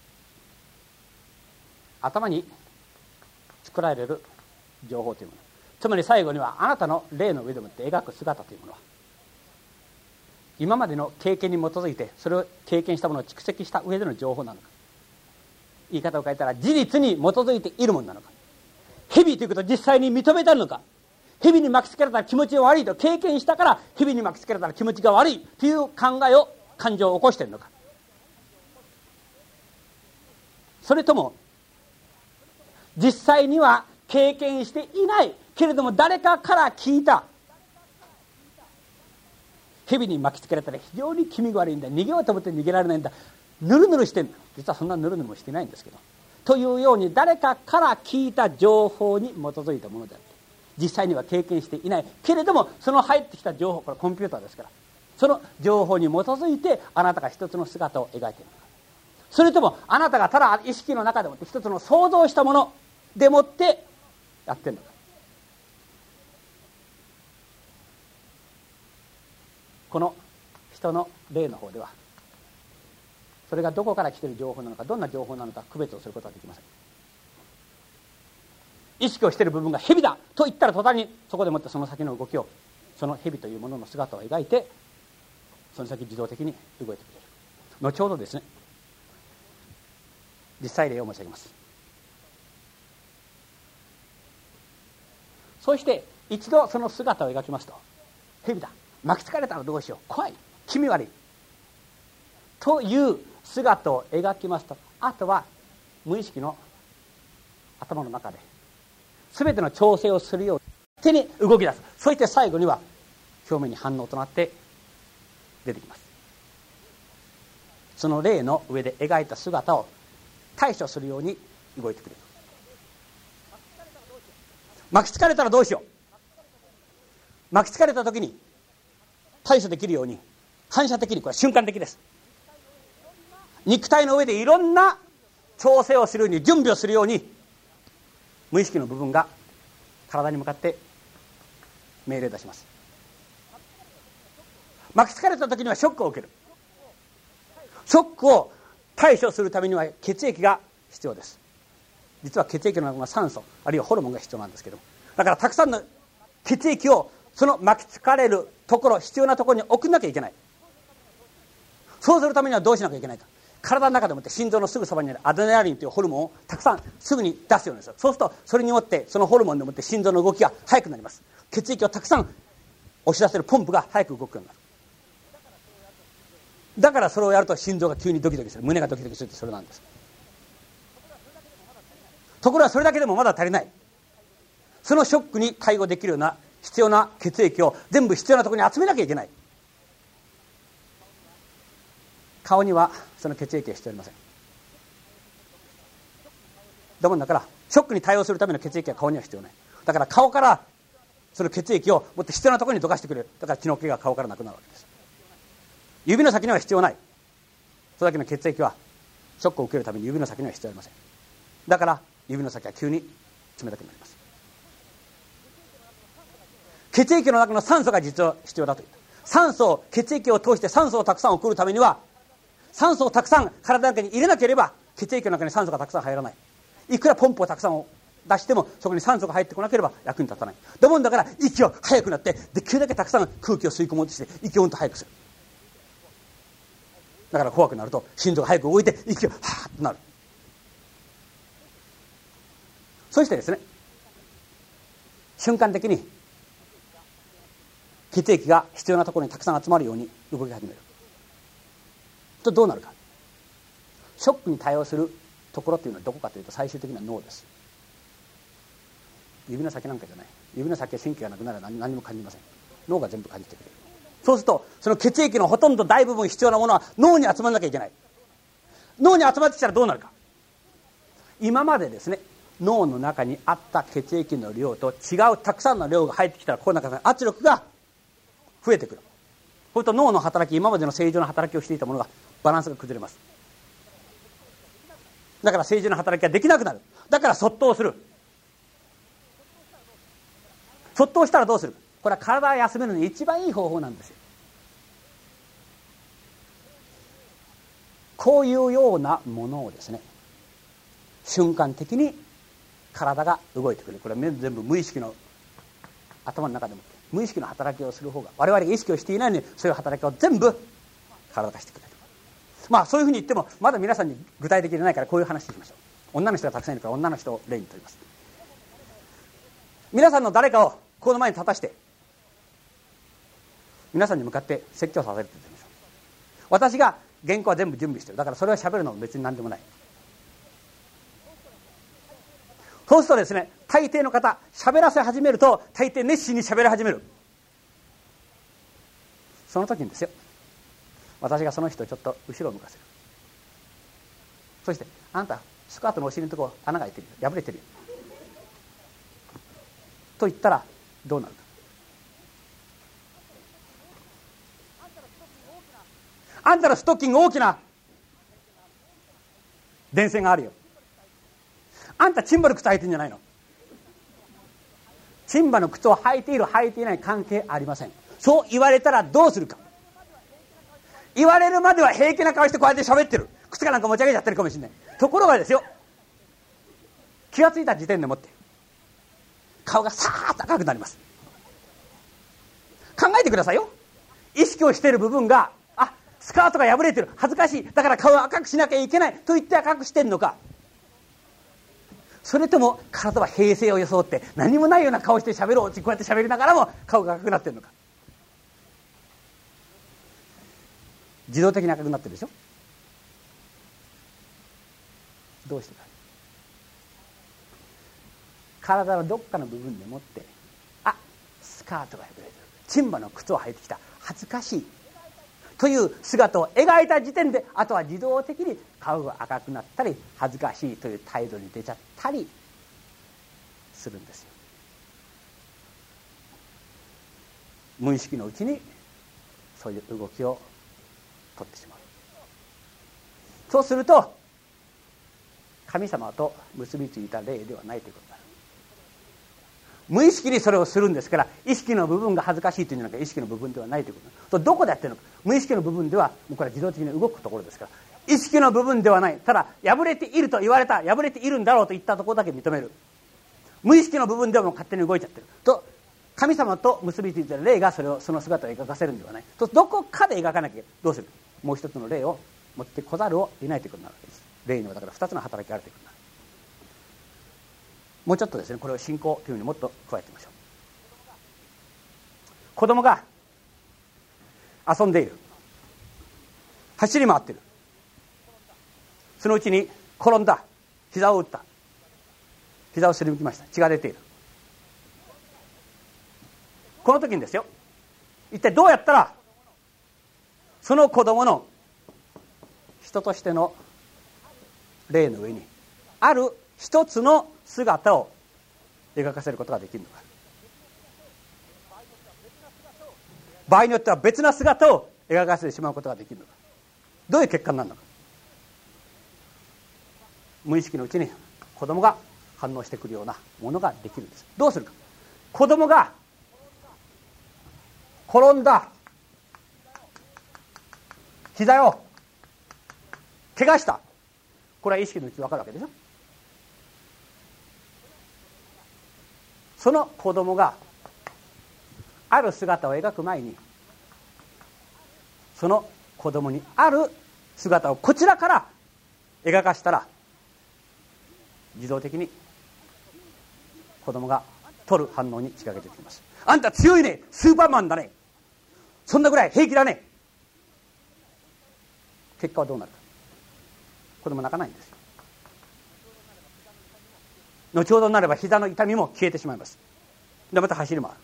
[SPEAKER 1] 頭に作られる情報というもの、 つまり最後にはあなたの霊の上でもって描く姿というものは今までの経験に基づいてそれを経験したものを蓄積した上での情報なのか、言い方を変えたら事実に基づいているものなのか、蛇ということを実際に認めたのか、蛇に巻きつけられたら気持ちが悪いと経験したから蛇に巻きつけられたら気持ちが悪いという考えを感情を起こしているのか、それとも実際には経験していないけれども誰かから聞いた、蛇に巻きつけられたら非常に気味が悪いんだ、逃げようと思って逃げられないんだ、ぬるぬるしてるんだ、実はそんなぬるぬるもしてないんですけど、というように誰かから聞いた情報に基づいたものであって、実際には経験していないけれどもその入ってきた情報、これコンピューターですから、その情報に基づいてあなたが一つの姿を描いているのか、それともあなたがただ意識の中でもって一つの想像したものでもってやってるのか。この人の霊の方ではそれがどこから来ている情報なのか、どんな情報なのか区別をすることはできません。意識をしている部分が蛇だと言ったら途端にそこでもってその先の動きを、その蛇というものの姿を描いてその先自動的に動いてくれる。後ほどですね、実際例を申し上げます。そして一度その姿を描きますと、蛇だ、巻きつかれたらどうしよう、怖い、気味悪いという姿を描きますと、あとは無意識の頭の中で全ての調整をするように手に動き出す。そして最後には表面に反応となって出てきます。その霊の上で描いた姿を対処するように動いてくれる。巻きつかれたらどうしよう、巻きつかれた時に対処できるように反射的に、これは瞬間的です、肉体の上でいろんな調整をするように準備をするように無意識の部分が体に向かって命令出します。巻きつかれた時にはショックを受ける。ショックを対処するためには血液が必要です。実は血液の中には酸素あるいはホルモンが必要なんですけど、だからたくさんの血液をその巻きつかれるところ、必要なところに送んなきゃいけない。そうするためにはどうしなきゃいけないか、体の中でもって心臓のすぐそばにあるアドレナリンというホルモンをたくさんすぐに出すようにする。そうするとそれによってそのホルモンでもって心臓の動きが速くなります。血液をたくさん押し出せるポンプが速く動くようになる。だからそれをやると心臓が急にドキドキする、胸がドキドキするってそれなんです。ところがそれだけでもまだ足りない。そのショックに対応できるような必要な血液を全部必要なところに集めなきゃいけない。顔にはその血液は必要ありません。だもんだからショックに対応するための血液は顔には必要ない。だから顔からその血液をもって必要なところに溶かしてくれる。だから血の気が顔からなくなるわけです。指の先には必要ない。それだけの血液はショックを受けるために指の先には必要ありません。だから指の先は急に冷たくなります。血液の中の酸素が実は必要だという。酸素を血液を通して酸素をたくさん送るためには酸素をたくさん体の中に入れなければ血液の中に酸素がたくさん入らない。いくらポンプをたくさん出してもそこに酸素が入ってこなければ役に立たない。だもんだから息を速くなってできるだけたくさん空気を吸い込もうとして息をうんと速くする。だから怖くなると心臓が速く動いて息がはーっとなる。そしてですね、瞬間的に血液が必要なところにたくさん集まるように動き始めるとどうなるか。ショックに対応するところというのはどこかというと最終的には脳です。指の先なんかじゃない。指の先は神経がなくなら何, 何も感じません。脳が全部感じてくれる。そうするとその血液のほとんど大部分必要なものは脳に集まらなきゃいけない。脳に集まってきたらどうなるか。今までですね、脳の中にあった血液の量と違うたくさんの量が入ってきたらこの中に圧力が増えてくる。そうすると脳の働き、今までの正常な働きをしていたものがバランスが崩れます。だから正常な働きができなくなる。だから卒倒する。卒倒したらどうする。これは体を休めるのに一番いい方法なんですよ。こういうようなものをですね、瞬間的に体が動いてくる。これは全部無意識の頭の中でも無意識の働きをする方が、我々が意識をしていないのにそういう働きを全部体化してくれる。まあそういうふうに言ってもまだ皆さんに具体的でないから、こういう話しましょう。女の人がたくさんいるから女の人を例にとります。皆さんの誰かをこの前に立たして皆さんに向かって説教させると言ってみましょう。私が原稿は全部準備してる、だからそれは喋るのも別に何でもない。そうするとですね、大抵の方喋らせ始めると大抵熱心に喋り始める。その時にですよ、私がその人をちょっと後ろを向かせる。そしてあんたスカートのお尻のところ穴が開いてるよ、破れてるよと言ったらどうなるか。あんたのストッキング大きな電線があるよ。あんたチンバの靴履いてるんじゃないの。チンバの靴を履いている履いていない関係ありません。そう言われたらどうするか。言われるまでは平気な顔してこうやって喋ってる、靴かなんか持ち上げちゃってるかもしれない。ところがですよ、気がついた時点でもって顔がさーっと赤くなります。考えてくださいよ。意識をしている部分が、あ、スカートが破れてる、恥ずかしい、だから顔を赤くしなきゃいけないと言って赤くしてるのか、それとも体は平静を装って何もないような顔して喋ろうってこうやって喋りながらも顔が赤くなってるのか。自動的に赤くなってるでしょ。どうしてか。体のどっかの部分でもって、あ、スカートが破れてる、チンバの靴を履いてきた、恥ずかしいという姿を描いた時点で、あとは自動的に顔が赤くなったり恥ずかしいという態度に出ちゃったりするんですよ。無意識のうちにそういう動きを取ってしまう。そうすると神様と結びついた霊ではないということになる。無意識にそれをするんですから、意識の部分が恥ずかしいというんじゃなくて意識の部分ではないということになる。とどこでやってるのか。無意識の部分ではもうこれは自動的に動くところですから、意識の部分ではない。ただ破れていると言われた、破れているんだろうと言ったところだけ認める。無意識の部分ではもう勝手に動いちゃってると、神様と結びついている霊がそれを、その姿を描かせるんではないと、どこかで描かなきゃどうする。もう一つの霊を持ってこざるを得ないということになるわけです。霊にはだから二つの働きがあるということになる。もうちょっとですね、これを信仰というふうにもっと加えてみましょう。子供が遊んでいる、走り回っている、そのうちに転んだ、膝を打った、膝をすりむきました、血が出ている。この時にですよ、一体どうやったらその子供の人としての霊の上にある一つの姿を描かせることができるのか。場合によっては別な姿を描かせてしまうことができるのか。どういう結果になるのか。無意識のうちに子供が反応してくるようなものができるんです。どうするか。子供が転んだ、膝を怪我した、これは意識のうちに分かるわけでしょ。その子供がある姿を描く前に、その子供にある姿をこちらから描かしたら、自動的に子供が取る反応に近づけてきます。あんた強いね、スーパーマンだね、そんなぐらい平気だね。結果はどうなるか。子供泣かないんですよ。後ほどになれば膝の痛みも消えてしまいます。でまた走り回る。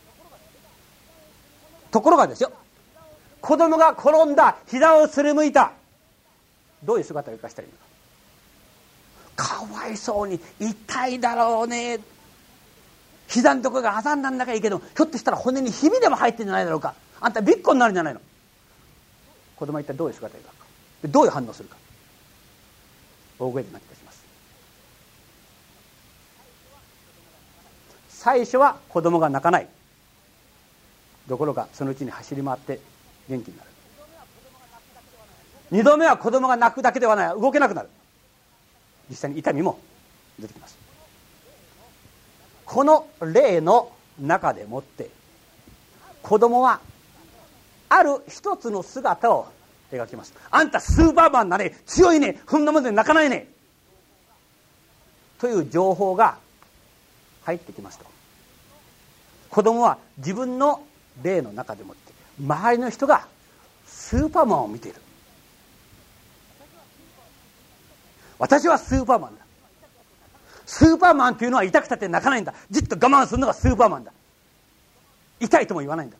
[SPEAKER 1] ところがですよ、子供が転んだ、膝をすりむいた、どういう姿を生かしたらいいのか。かわいそうに、痛いだろうね、膝のところがあざになんなきゃいいけど、ひょっとしたら骨にひびでも入ってるんじゃないだろうか、あんたびっこになるんじゃないの。子供は一体どういう姿を描くか、どういう反応するか。大声で泣き出します。最初は子供が泣かない。ところがそのうちに走り回って元気になる。二度目は子供が泣くだけではない、動けなくなる。実際に痛みも出てきます。この霊の中でもって子供はある一つの姿を描きます。あんたスーパーマンだね、強いね、そんなもんで泣かないねという情報が入ってきますと、子供は自分の霊の中でもって周りの人がスーパーマンを見ている。私はスーパーマンだ。スーパーマンというのは痛くたって泣かないんだ。じっと我慢するのがスーパーマンだ。痛いとも言わないんだ。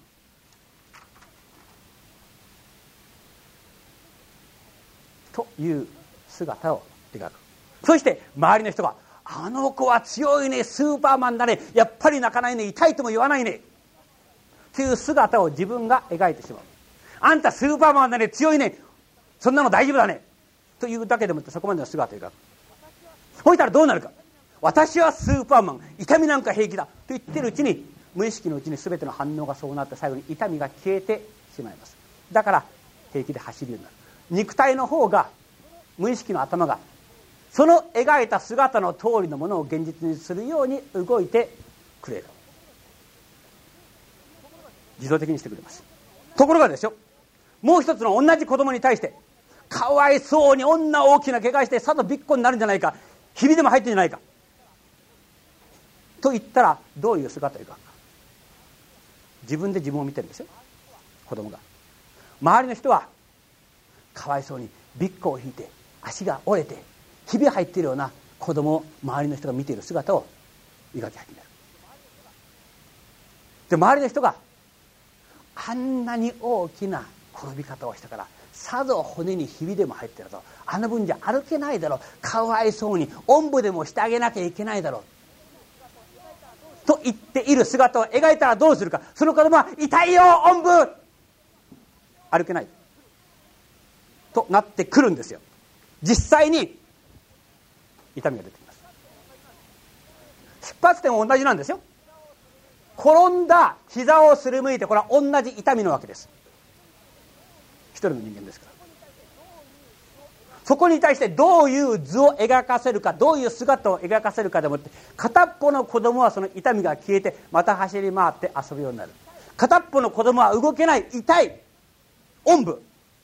[SPEAKER 1] という姿を描く。そして周りの人が、あの子は強いね、スーパーマンだね、やっぱり泣かないね、痛いとも言わないねという姿を自分が描いてしまう。あんたスーパーマンだね、強いね、そんなの大丈夫だねというだけでもってそこまでの姿を描く。そうしたらどうなるか。私はスーパーマン、痛みなんか平気だと言ってるうちに、無意識のうちに全ての反応がそうなって最後に痛みが消えてしまいます。だから平気で走るようになる。肉体の方が、無意識の頭がその描いた姿の通りのものを現実にするように動いてくれる。自動的にしてくれます。ところがですよ、もう一つの同じ子供に対して、かわいそうに女大きな怪我してさぞびっこになるんじゃないか、ひびでも入ってるんじゃないかと言ったら、どういう姿を描くか。自分で自分を見てるんですよ、子供が。周りの人はかわいそうにびっこを引いて足が折れてひび入っているような子供を周りの人が見ている姿を描き始める。で、周りの人があんなに大きな転び方をしたから、さぞ骨にひびでも入ってるぞ、あの分じゃ歩けないだろう、かわいそうにおんぶでもしてあげなきゃいけないだろうと言っている姿を描いたらどうするか。その子供は、痛いよおんぶ、歩けないとなってくるんですよ。実際に痛みが出てきます。出発点は同じなんですよ。転んだ膝をすりむいて、これは同じ痛みのわけです。一人の人間ですから。そこに対してどういう図を描かせるか、どういう姿を描かせるかでもって、片っぽの子供はその痛みが消えてまた走り回って遊ぶようになる。片っぽの子供は動けない、痛い、おんぶ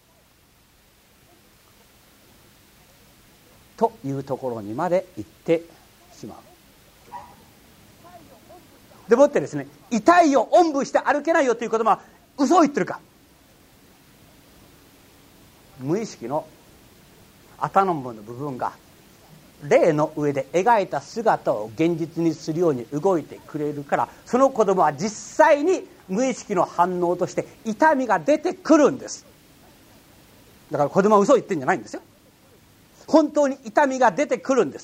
[SPEAKER 1] というところにまで行ってしまう。でもってですね、痛いよ、おんぶして歩けないよという子供は嘘を言ってるか。無意識の頭の部分が霊の上で描いた姿を現実にするように動いてくれるから、その子供は実際に無意識の反応として痛みが出てくるんです。だから子供は嘘を言ってるんじゃないんですよ。本当に痛みが出てくるんです。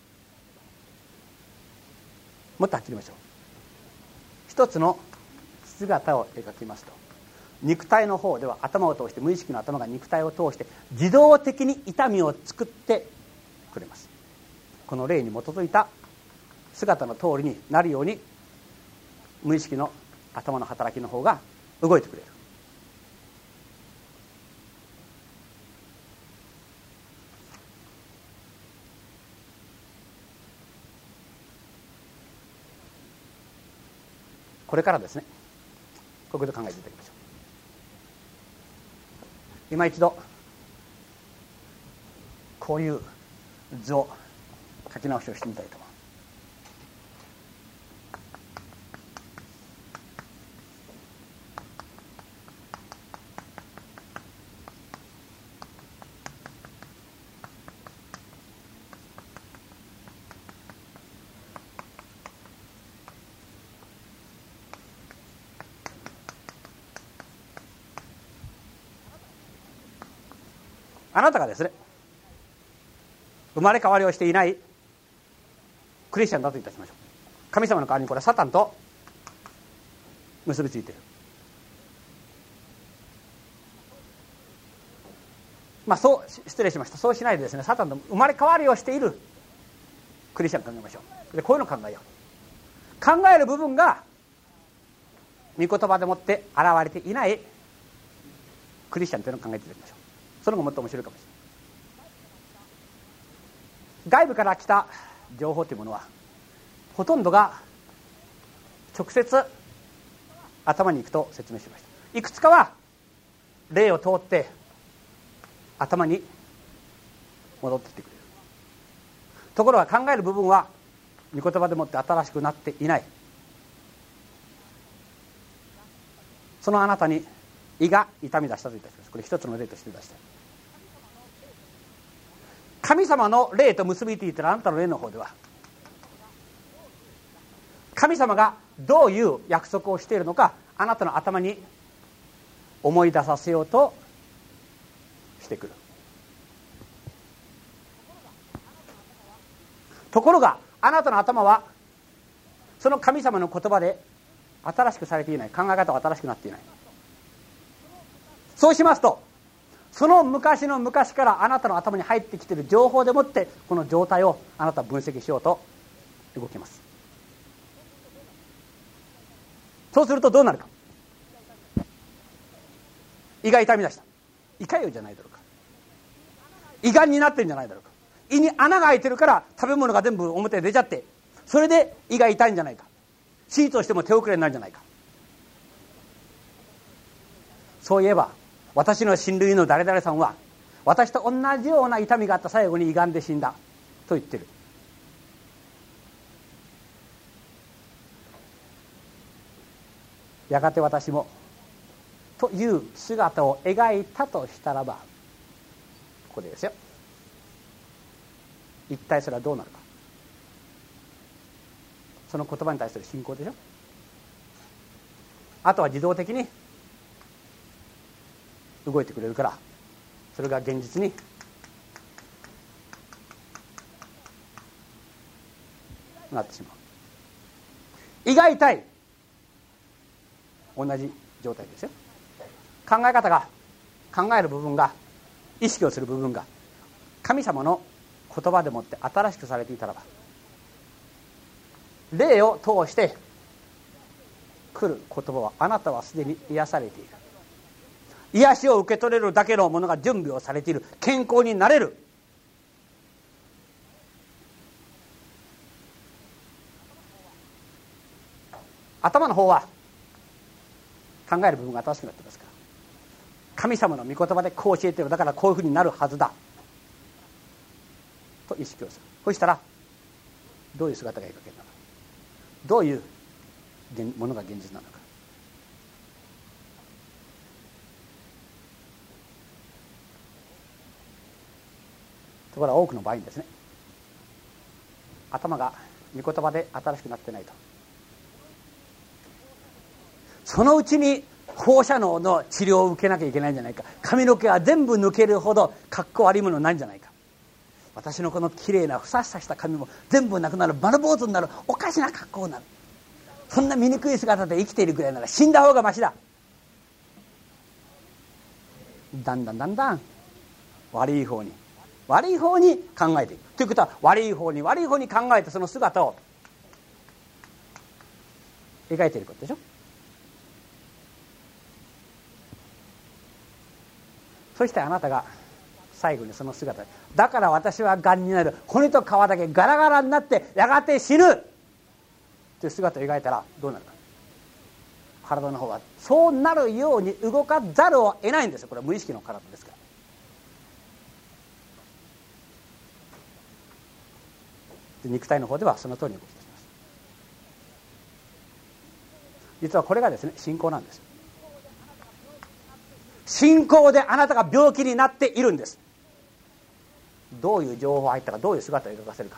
[SPEAKER 1] もっとはっきり言いましょう。一つの姿を描きますと、肉体の方では頭を通して、無意識の頭が肉体を通して自動的に痛みを作ってくれます。この例に基づいた姿の通りになるように、無意識の頭の働きの方が動いてくれる。これからですね、こういうことを考えていただきましょう。今一度こういう図を書き直しをしてみたいと思う。あなたがですね、生まれ変わりをしていないクリスチャンだといたしましょう。神様の代わりにこれはサタンと結びついている。まあそう失礼しました。そうしないでですね、サタンと生まれ変わりをしているクリスチャンを考えましょう。でこういうのを考えよう。考える部分が御言葉でもって現れていないクリスチャンというのを考えていただきましょう。その方がもっと面白いかもしれない。外部から来た情報というものはほとんどが直接頭に行くと説明しました。いくつかは霊を通って頭に戻ってきてくれる。ところが考える部分は御言葉でもって新しくなっていない。そのあなたに胃が痛み出したといたします。これ一つの例として出した。神様の霊と結びついているあなたの霊の方では、神様がどういう約束をしているのか、あなたの頭に思い出させようとしてくる。ところがあなたの頭はその神様の言葉で新しくされていない。考え方は新しくなっていない。そうしますと、その昔の昔からあなたの頭に入ってきている情報でもってこの状態をあなたは分析しようと動きます。そうするとどうなるか。胃が痛み出した。胃潰瘍じゃないだろうか。胃がんになってるんじゃないだろうか。胃に穴が開いてるから食べ物が全部表に出ちゃって、それで胃が痛いんじゃないか。手術をしても手遅れになるんじゃないか。そういえば私の親類の誰々さんは私と同じような痛みがあった最後に胃がんで死んだと言ってる。やがて私もという姿を描いたとしたらば、ここでですよ。一体それはどうなるか。その言葉に対する信仰でしょ。あとは自動的に動いてくれるから、それが現実になってしまう。胃が痛い、同じ状態ですよ。考え方が、考える部分が、意識をする部分が神様の言葉でもって新しくされていたらば、霊を通して来る言葉はあなたはすでに癒されている。癒しを受け取れるだけのものが準備をされている。健康になれる。頭の方は考える部分が新しくなってますから、神様の御言葉でこう教えてる、だからこういうふうになるはずだと意識をする。そしたらどういう姿が描けるのか、どういうものが現実なのか。ところが多くの場合にですね、頭が御言葉で新しくなってないと、そのうちに放射能の治療を受けなきゃいけないんじゃないか、髪の毛が全部抜けるほどかっこ悪いものないんじゃないか、私のこのきれいなふさふさした髪も全部なくなる、丸坊主になる、おかしな格好になる、そんな醜い姿で生きているくらいなら死んだ方がましだ。だんだんだんだん悪い方に悪い方に考えていくということは、悪い方に悪い方に考えてその姿を描いていることでしょ。そしてあなたが最後にその姿で、だから私はがんになる、骨と皮だけガラガラになってやがて死ぬという姿を描いたらどうなるか。体の方はそうなるように動かざるを得ないんですよ。これは無意識の体ですから。肉体の方ではその通りに動き出します。実はこれがですね、信仰なんです。信仰であなたが病気になっているんです。どういう情報が入ったか、どういう姿を描かせるか。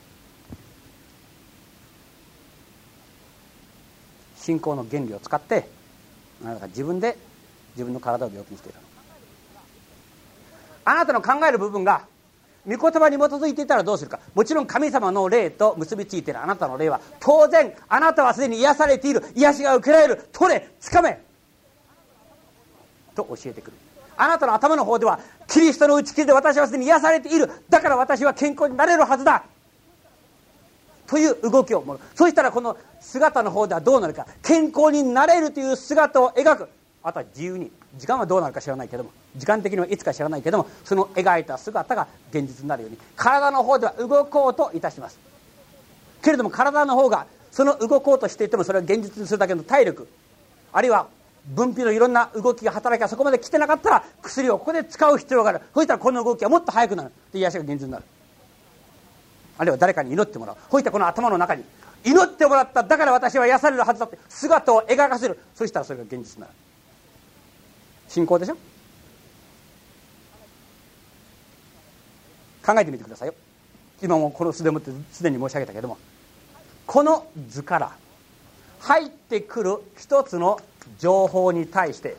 [SPEAKER 1] 信仰の原理を使ってあなたが自分で自分の体を病気にしている。あなたの考える部分が御言葉に基づいていたらどうするか。もちろん神様の霊と結びついているあなたの霊は、当然あなたはすでに癒されている、癒しが受けられる、取れ、つかめと教えてくる。あなたの頭の方では、キリストの打ち切りで私はすでに癒されている、だから私は健康になれるはずだという動きを持る。そうしたらこの姿の方ではどうなるか。健康になれるという姿を描く。あとは自由に、時間はどうなるか知らないけども、時間的にはいつか知らないけども、その描いた姿が現実になるように体の方では動こうといたします。けれども体の方がその動こうとしていてもそれを現実にするだけの体力、あるいは分泌のいろんな動きが働きがそこまで来てなかったら薬をここで使う必要がある。そしたらこの動きはもっと速くなる。で癒しが現実になる。あるいは誰かに祈ってもらう。そしたらこの頭の中に祈ってもらった、だから私は癒されるはずだって姿を描かせる。そしたらそれが現実になる。信仰でしょ。考えてみてくださいよ。今もこの図でもってすでに申し上げたけども、この図から入ってくる一つの情報に対して、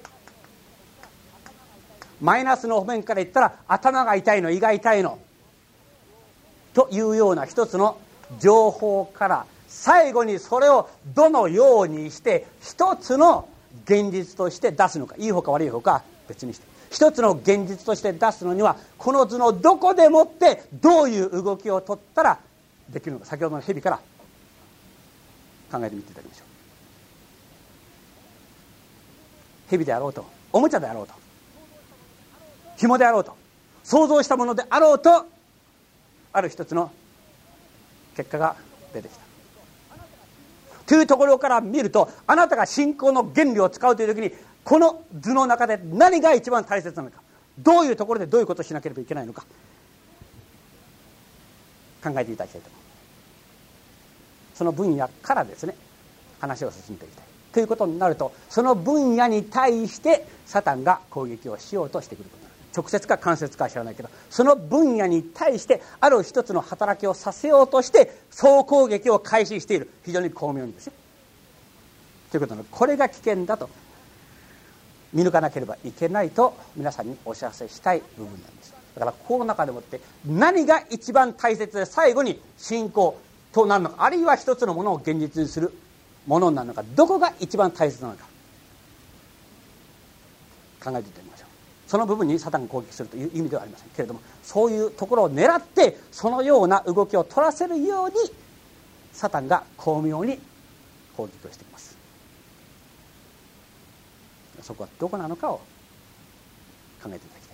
[SPEAKER 1] マイナスの方面から言ったら頭が痛いの、胃が痛いのというような一つの情報から最後にそれをどのようにして一つの現実として出すのか、いい方か悪い方か別にして一つの現実として出すのには、この図のどこでもってどういう動きを取ったらできるのか、先ほどの蛇から考えてみていただきましょう。蛇であろうと、おもちゃであろうと、紐であろうと、想像したものであろうと、ある一つの結果が出てきたというところから見ると、あなたが信仰の原理を使うという時に、この図の中で何が一番大切なのか、どういうところでどういうことをしなければいけないのか考えていただきたいと思う。その分野からですね、話を進めていきたいということになると、その分野に対してサタンが攻撃をしようとしてくることになる。直接か間接かは知らないけど、その分野に対してある一つの働きをさせようとして総攻撃を開始している。非常に巧妙にですよ。ということなので、これが危険だと見抜かなければいけないと皆さんにお知らせしたい部分なんです。だからこの中でもって何が一番大切で最後に信仰となるのか、あるいは一つのものを現実にするものになるのか、どこが一番大切なのか考えていただきましょう。その部分にサタンが攻撃するという意味ではありませんけれども、そういうところを狙ってそのような動きを取らせるようにサタンが巧妙に攻撃をしています。そこはどこなのかを考えていただきたい。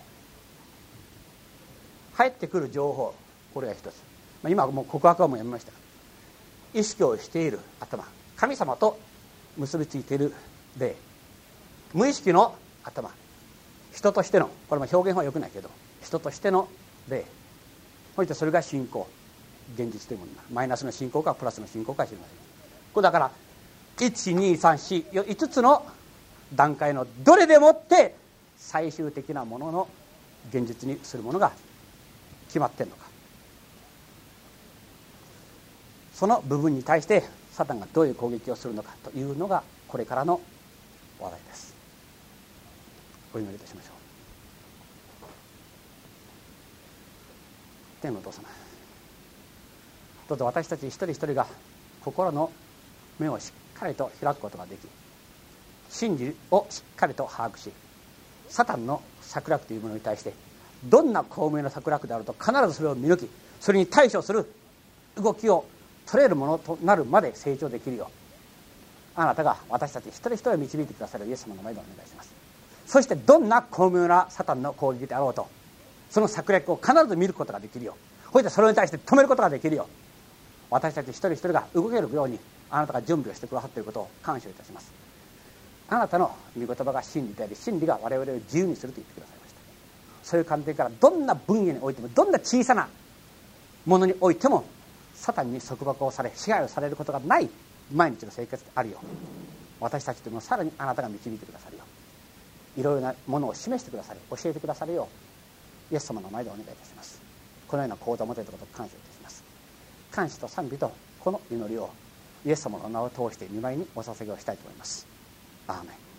[SPEAKER 1] 入ってくる情報、これが一つ、まあ、今はもう告白はもうやめました。意識をしている頭、神様と結びついている霊、無意識の頭、人としての、これも表現は良くないけど人としての霊、そしてそれが信仰、現実というものになる。マイナスの信仰かプラスの信仰か知りません。これだからいち、に、さん、よん、いつつの段階のどれでもって最終的なものの現実にするものが決まっているのか、その部分に対してサタンがどういう攻撃をするのかというのがこれからの話題です。お祈りいたしましょう。天のお父様、どうぞ私たち一人一人が心の目をしっかりと開くことができ、真理をしっかりと把握し、サタンの策略というものに対してどんな巧妙な策略であると必ずそれを見抜き、それに対処する動きを取れるものとなるまで成長できるよう、あなたが私たち一人一人を導いてくださるイエス様の前でお願いします。そしてどんな巧妙なサタンの攻撃であろうと、その策略を必ず見ることができるよう、そしてそれに対して止めることができるよう、私たち一人一人が動けるようにあなたが準備をしてくださっていることを感謝いたします。あなたの御言葉が真理であり、真理が我々を自由にすると言ってくださいました。そういう観点からどんな分野においても、どんな小さなものにおいてもサタンに束縛をされ支配をされることがない毎日の生活であるよう、私たちというのをさらにあなたが導いてくださるよう、いろいろなものを示してくださり教えてくださるようイエス様の前でお願いいたします。このような行動を持てたことを感謝いたします。感謝と賛美とこの祈りをイエス様の名を通して御前にお捧げをしたいと思います。アーメン。